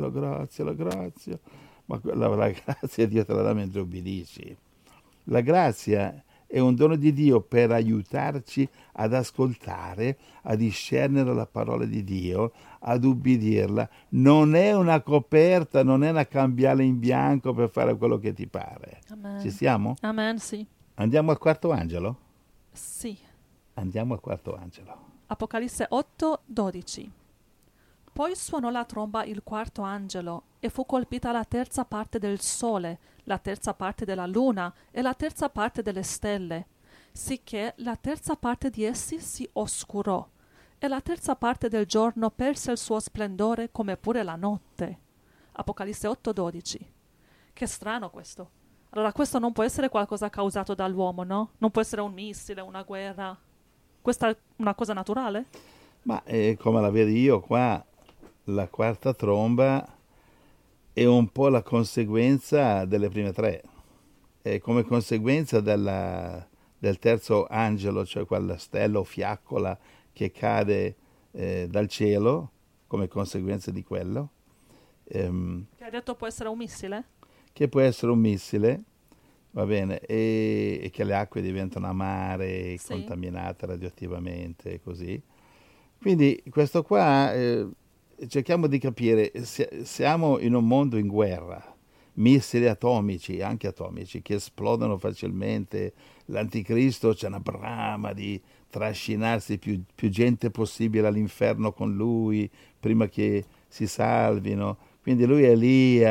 ma la grazia Dio te la dà mentre obbedisci. La grazia è un dono di Dio per aiutarci ad ascoltare, a discernere la parola di Dio, ad ubbidirla. Non è una coperta, non è una cambiale in bianco per fare quello che ti pare. Amen. Ci siamo? Amen, sì. Andiamo al quarto angelo? Sì. Andiamo al quarto angelo. Apocalisse 8:12. Poi suonò la tromba il quarto angelo e fu colpita la terza parte del sole, la terza parte della luna e la terza parte delle stelle, sicché la terza parte di essi si oscurò e la terza parte del giorno perse il suo splendore come pure la notte. Apocalisse 8:12. Che strano questo. Allora questo non può essere qualcosa causato dall'uomo, no? Non può essere un missile, una guerra. Questa è una cosa naturale? Ma come la vedo io qua, la quarta tromba è un po' la conseguenza delle prime tre. È come conseguenza del terzo angelo, cioè quella stella o fiaccola che cade dal cielo, come conseguenza di quello. Che hai detto può essere un missile? Che può essere un missile, va bene, e che le acque diventano amare, Sì. contaminate radioattivamente, così. Quindi questo qua, cerchiamo di capire, siamo in un mondo in guerra, missili atomici, anche atomici, che esplodono facilmente, l'anticristo c'è una brama di trascinarsi più gente possibile all'inferno con lui, prima che si salvino, quindi lui è lì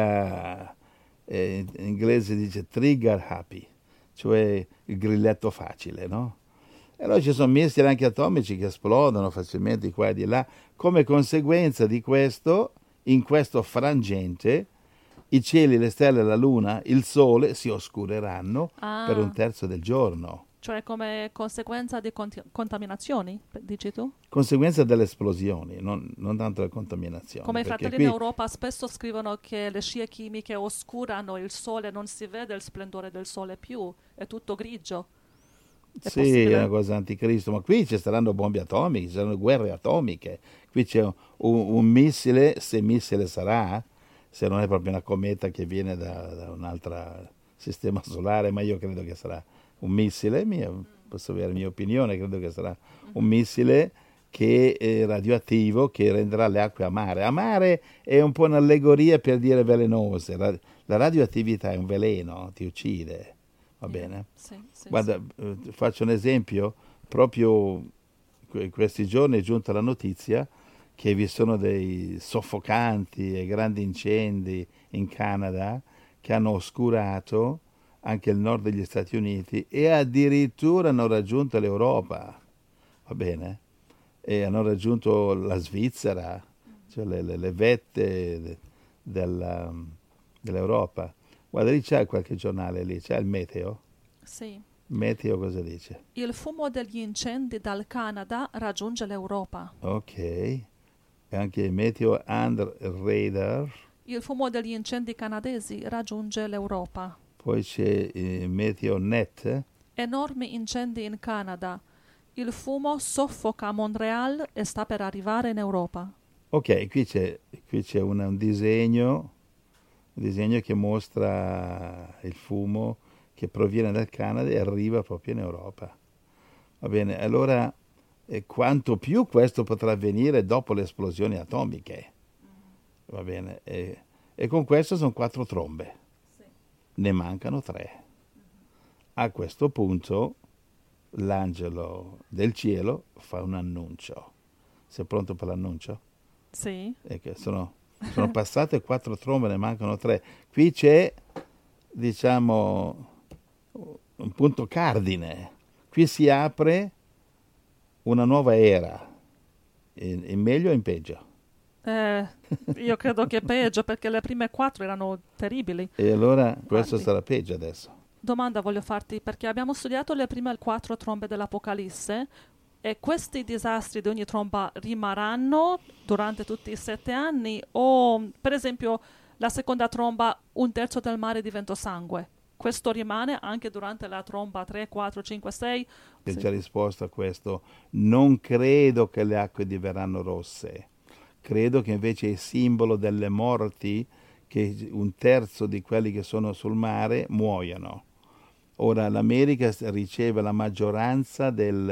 in inglese dice trigger happy, cioè il grilletto facile, no? E allora ci sono missili anche atomici che esplodono facilmente di qua e di là. Come conseguenza di questo, in questo frangente, i cieli, le stelle, la luna, il sole si oscureranno per un Ah, terzo del giorno. cioè come conseguenza di contaminazioni, dici tu? Conseguenza delle esplosioni, non tanto le contaminazioni, Come i perché fratelli in qui Europa spesso scrivono che le scie chimiche oscurano il sole, non si vede il splendore del sole più, è tutto grigio. È sì, è una possibile? cosa anticristo, ma qui ci saranno bombe atomiche, ci saranno guerre atomiche. Qui c'è un missile, se missile sarà, se non è proprio una cometa che viene da un altro sistema solare, ma io credo che sarà un missile, posso avere la mia opinione, credo che sarà un Mhm. missile che è radioattivo, che renderà le acque amare. Amare è un po' un'allegoria per dire velenose. La radioattività è un veleno, ti uccide, va Yeah. bene? Sì, sì, Guarda, sì. faccio un esempio, proprio questi giorni è giunta la notizia che vi sono dei soffocanti e grandi incendi in Canada che hanno oscurato anche il nord degli Stati Uniti e addirittura hanno raggiunto l'Europa, va bene? E hanno raggiunto la Svizzera, cioè le vette della- dell'Europa. Guarda, lì c'è qualche giornale lì, c'è il Meteo. Sì. Meteo cosa dice? Il fumo degli incendi dal Canada raggiunge l'Europa. Ok, e anche Meteo and Radar, Il fumo degli incendi canadesi raggiunge l'Europa. poi c'è Meteo Net. Enormi incendi in Canada. Il fumo soffoca Montreal e sta per arrivare in Europa. Ok, qui c'è un disegno che mostra il fumo che proviene dal Canada e arriva proprio in Europa. Va bene, allora quanto più questo potrà avvenire dopo le esplosioni atomiche, va bene, e con questo sono quattro trombe, Sì. ne mancano tre. A questo punto l'angelo del cielo fa un annuncio. Sei pronto per l'annuncio? Sì. Ecco, sono passate quattro trombe, ne mancano tre. Qui c'è, diciamo, un punto cardine. Qui si apre una nuova era, in meglio o in peggio. Eh, io credo che è peggio perché le prime quattro erano terribili. E allora questo Guardi, sarà peggio adesso. domanda voglio farti perché abbiamo studiato le prime quattro trombe dell'Apocalisse e questi disastri di ogni tromba rimarranno durante tutti i 7 anni o per esempio la seconda tromba un terzo del mare diventa sangue. Questo rimane anche durante la tromba 3, 4, 5, 6. Ti ho Sì. già risposto a questo. Non credo che le acque diverranno rosse. Credo che invece è simbolo delle morti che un terzo di quelli che sono sul mare muoiono. Ora l'America riceve la maggioranza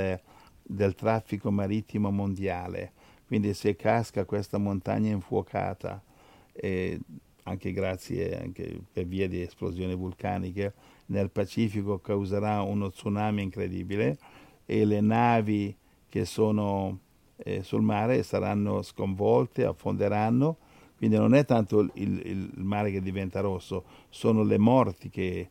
del traffico marittimo mondiale, quindi se casca questa montagna infuocata, eh, anche grazie anche per via di esplosioni vulcaniche, nel Pacifico causerà uno tsunami incredibile e le navi che sono sul mare saranno sconvolte, affonderanno, quindi non è tanto il mare che diventa rosso, sono le morti che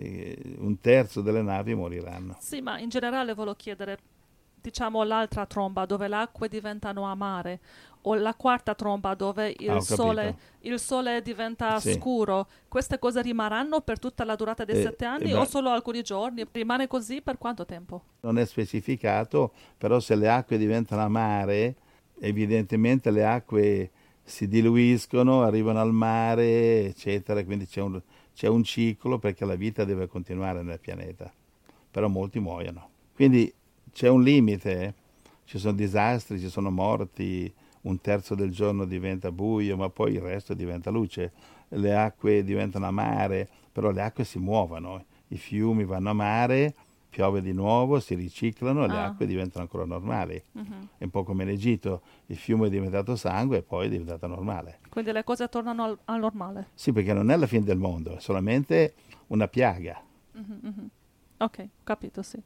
un terzo delle navi moriranno. Sì, ma in generale volevo chiedere, diciamo, l'altra tromba dove le acque diventano amare o la quarta tromba dove Ah, ho capito. il sole diventa Sì. scuro, queste cose rimarranno per tutta la durata dei Eh, 7 anni o beh, solo alcuni giorni? Rimane così per quanto tempo? non è specificato, però se le acque diventano amare, evidentemente le acque si diluiscono, arrivano al mare, eccetera, quindi c'è un ciclo perché la vita deve continuare nel pianeta, però molti muoiono. Quindi c'è un limite, ci sono disastri, ci sono morti, un terzo del giorno diventa buio, ma poi il resto diventa luce, le acque diventano amare, però le acque si muovono, i fiumi vanno a mare, piove di nuovo, si riciclano e le Ah. acque diventano ancora normali. Mhm. È un po' come in Egitto, il fiume è diventato sangue e poi è diventato normale. Quindi le cose tornano al normale. Sì, perché non è la fine del mondo, è solamente una piaga. Mhm, mhm. Ok, capito, sì.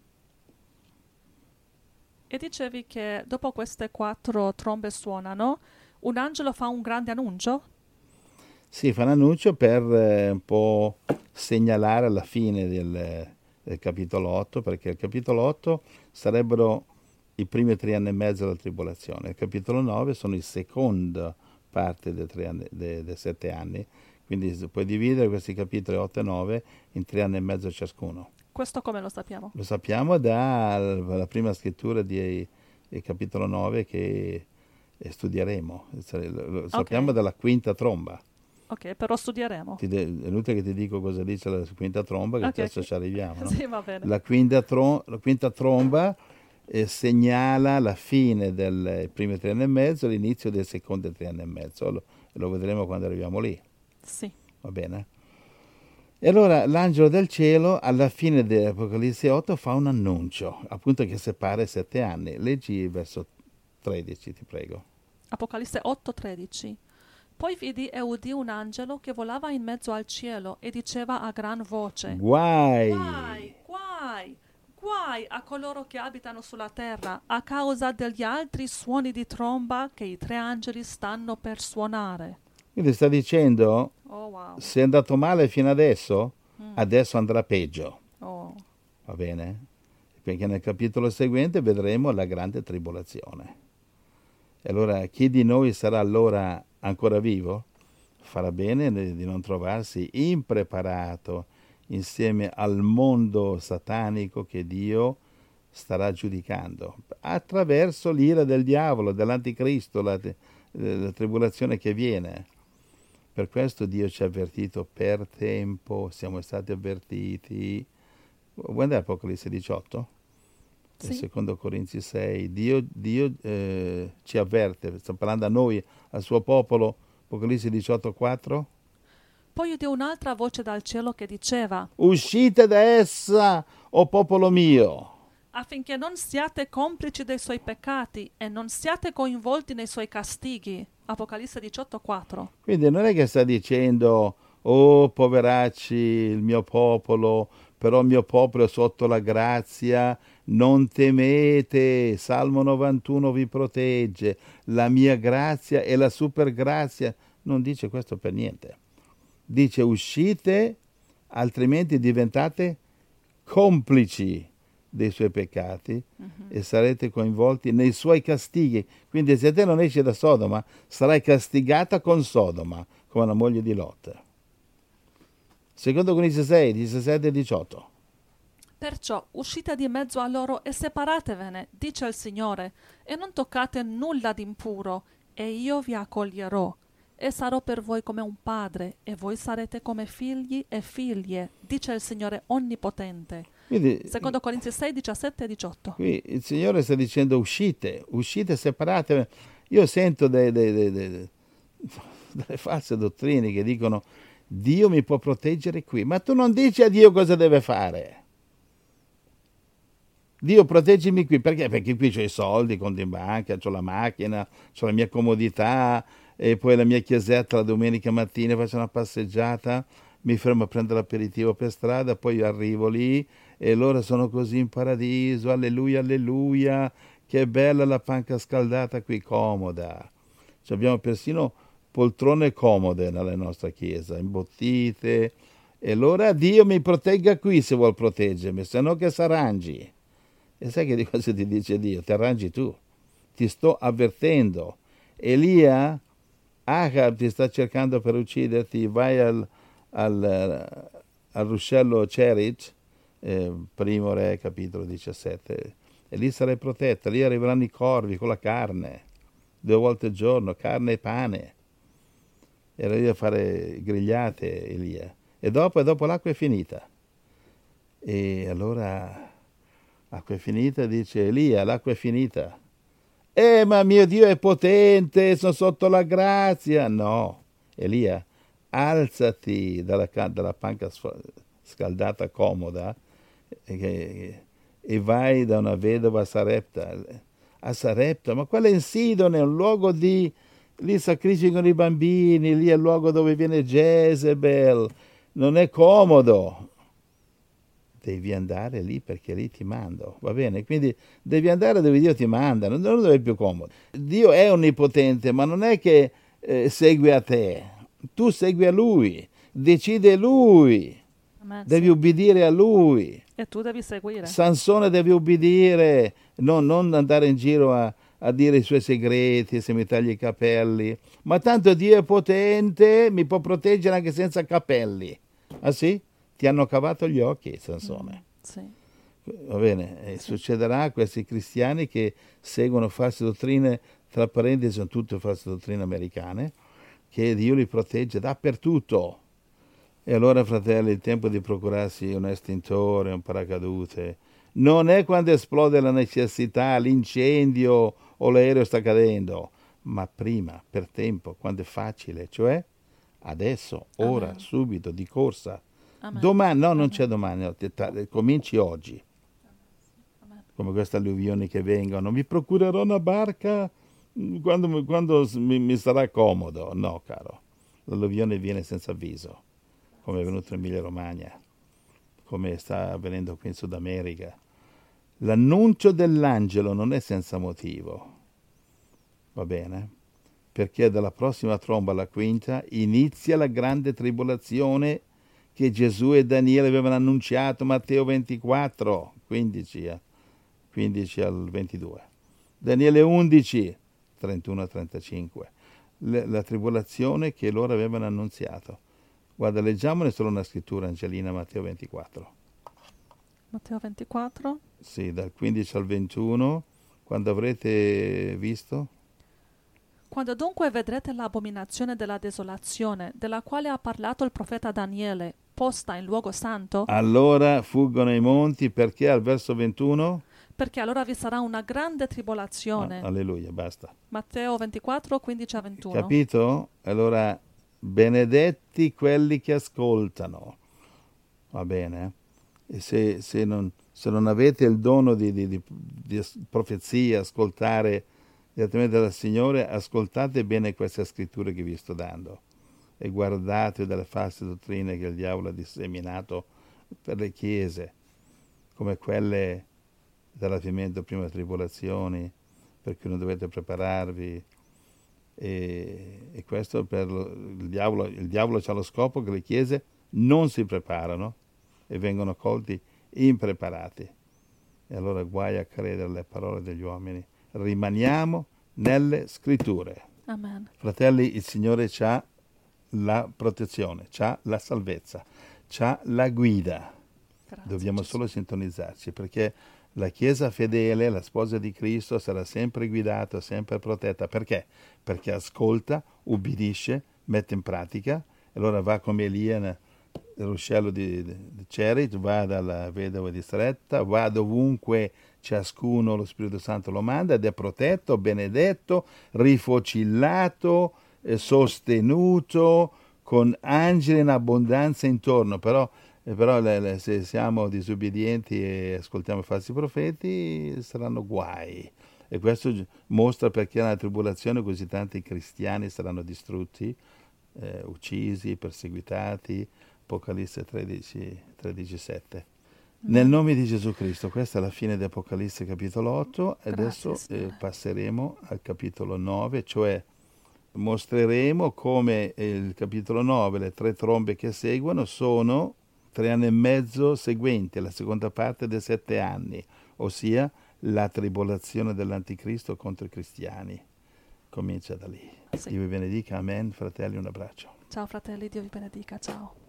E dicevi che dopo queste 4 trombe suonano, un angelo fa un grande annuncio? Sì, fa un annuncio per un po' segnalare la fine del capitolo 8, perché il capitolo 8 sarebbero i primi 3 anni e mezzo della tribolazione, il capitolo 9 sono la seconda parte dei 7 anni, quindi puoi dividere questi capitoli 8 e 9 in 3 anni e mezzo ciascuno. Questo come lo sappiamo? Lo sappiamo dalla prima scrittura del capitolo 9 che studieremo, lo sappiamo Ok, dalla quinta tromba. ok, però studieremo. È inutile che ti dico cosa dice la quinta tromba, che Ok, adesso ok. ci arriviamo, no? Sì, va bene. La quinta tromba segnala la fine dei primi 3 anni e mezzo, l'inizio dei secondi 3 anni e mezzo. Lo vedremo quando arriviamo lì, Sì. va bene? E allora l'angelo del cielo alla fine dell'Apocalisse 8 fa un annuncio, appunto che separa i 7 anni. Leggi il verso 13, ti prego. Apocalisse 8:13. Poi vidi e udì un angelo che volava in mezzo al cielo e diceva a gran voce: Guai! Guai, guai, guai a coloro che abitano sulla terra a causa degli altri suoni di tromba che i 3 angeli stanno per suonare. Quindi sta dicendo, Oh wow. se è andato male fino adesso, Mm. adesso andrà peggio, Oh. va bene? Perché nel capitolo seguente vedremo la grande tribolazione. E allora chi di noi sarà allora ancora vivo? Farà bene di non trovarsi impreparato insieme al mondo satanico che Dio starà giudicando attraverso l'ira del diavolo, dell'anticristo, la tribolazione che viene. Per questo Dio ci ha avvertito per tempo, siamo stati avvertiti. Guarda Apocalisse 18, Sì. secondo Corinzi 6, Dio ci avverte, sta parlando a noi, al suo popolo, Apocalisse 18:4. Poi udì un'altra voce dal cielo che diceva: Uscite da essa, o popolo mio. affinché non siate complici dei suoi peccati e non siate coinvolti nei suoi castighi. Apocalisse 18:4. Quindi non è che sta dicendo, oh poveracci, il mio popolo, però il mio popolo è sotto la grazia, non temete, Salmo 91 vi protegge, la mia grazia è la super grazia. Non dice questo per niente. Dice uscite, altrimenti diventate complici dei suoi peccati e sarete coinvolti nei suoi castighi. Quindi se te non esci da Sodoma, sarai castigata con Sodoma, come la moglie di Lot. Secondo Corinzi 6, 17 e 18. Perciò uscite di mezzo a loro e separatevene, dice il Signore, e non toccate nulla d'impuro, e io vi accoglierò. E sarò per voi come un padre, e voi sarete come figli e figlie, dice il Signore Onnipotente. Quindi Secondo Corinzi 6, 17 e 18. qui il Signore sta dicendo uscite, uscite, separatevi. Io sento delle false dottrine che dicono Dio mi può proteggere qui, ma tu non dici a Dio cosa deve fare. Dio proteggimi qui, perché? Perché qui c'ho i soldi, conto in banca, c'ho la macchina, c'ho la mia comodità, e poi la mia chiesetta la domenica mattina faccio una passeggiata, mi fermo a prendere l'aperitivo per strada, poi arrivo lì e loro sono così in paradiso, alleluia, alleluia, che bella la panca scaldata qui, comoda. Abbiamo persino poltrone comode nella nostra chiesa, imbottite, e allora Dio mi protegga qui se vuol proteggermi, se no che s'arrangi. E sai che di cosa ti dice Dio? Ti arrangi tu, ti sto avvertendo. Elia, Ahab ti sta cercando per ucciderti, vai al ruscello Cherit, primo re, capitolo 17, e lì sarai protetta, lì arriveranno i corvi con la carne, 2 volte al giorno, carne e pane. Era lì a fare grigliate Elia. E dopo l'acqua è finita. E allora l'acqua è finita, dice Elia, l'acqua è finita. Ma mio Dio è potente, sono sotto la grazia. No, Elia, alzati dalla panca scaldata comoda, e vai da una vedova a Sarepta, ma quella in Sidone è un luogo lì sacrificano i bambini, lì è il luogo dove viene Jezebel, non è comodo. Devi andare lì perché lì ti mando, va bene? Quindi devi andare dove Dio ti manda, non dove è più comodo. Dio è onnipotente, ma non è che segue a te, tu segui a Lui, decide Lui, Amen, devi sì. ubbidire a Lui. E tu devi seguire. Sansone deve ubbidire, non andare in giro a dire i suoi segreti, se mi tagli i capelli. Ma tanto Dio è potente, mi può proteggere anche senza capelli. Ah sì? Ti hanno cavato gli occhi, Sansone. Sì. Va bene, e succederà a questi cristiani che seguono false dottrine, tra parentesi sono tutte false dottrine americane, che Dio li protegge dappertutto. E allora, fratelli, il tempo di procurarsi un estintore, un paracadute, non è quando esplode la necessità, l'incendio o l'aereo sta cadendo, ma prima, per tempo, quando è facile, cioè adesso, ora, Amen. subito, di corsa. Amen. Domani, no, non Amen. c'è domani, no, cominci oggi, Amen. come queste alluvioni che vengono. Mi procurerò una barca quando mi sarà comodo. No, caro, l'alluvione viene senza avviso, come è venuto in Emilia Romagna, come sta avvenendo qui in Sud America. L'annuncio dell'angelo non è senza motivo, va bene? Perché dalla prossima tromba alla quinta inizia la grande tribolazione che Gesù e Daniele avevano annunciato, Matteo 24, 15 al 22. Daniele 11, 31 a 35. La tribolazione che loro avevano annunziato. Guarda, leggiamone solo una scrittura, Angelina, Matteo 24. Matteo 24. Sì, dal 15 al 21, quando avrete visto? Quando dunque vedrete l'abominazione della desolazione, della quale ha parlato il profeta Daniele, posta in luogo santo, Allora fuggono i monti perché al verso 21? perché allora vi sarà una grande tribolazione. Alleluia, basta. Matteo 24, 15 a 21. Capito? Allora, benedetti quelli che ascoltano. Va bene? E se non avete il dono di profezia, ascoltare direttamente dal Signore, ascoltate bene queste scritture che vi sto dando e guardate dalle false dottrine che il diavolo ha disseminato per le chiese, come quelle dell'avvimento prima tribolazioni, per cui non dovete prepararvi. E questo per il diavolo c'ha lo scopo che le chiese non si preparano e vengono colti impreparati. E allora guai a credere alle parole degli uomini. Rimaniamo nelle scritture. Amen. Fratelli, il Signore c'ha la protezione, c'ha la salvezza, c'ha la guida. Grazie, Dobbiamo Gesù. solo sintonizzarci, perché la Chiesa fedele, la sposa di Cristo, sarà sempre guidata, sempre protetta. Perché? Perché ascolta, ubbidisce, mette in pratica, e allora va come Elia nel ruscello di Cerit, va dalla vedova di Sarepta, va dovunque ciascuno lo Spirito Santo lo manda, ed è protetto, benedetto, rifocillato, sostenuto, con angeli in abbondanza intorno. Però se siamo disubbidienti e ascoltiamo i falsi profeti, saranno guai. E questo mostra perché nella tribolazione così tanti cristiani saranno distrutti, uccisi, perseguitati. Apocalisse 13:7. Nel nome di Gesù Cristo, questa è la fine di Apocalisse capitolo 8, e Grazie, adesso Signore. passeremo al capitolo 9, cioè mostreremo come il capitolo 9, le 3 trombe che seguono, sono 3 anni e mezzo seguenti, la seconda parte dei 7 anni, ossia la tribolazione dell'anticristo contro i cristiani. Comincia da lì. Sì. Dio vi benedica, amen, fratelli, un abbraccio. Ciao fratelli, Dio vi benedica, ciao.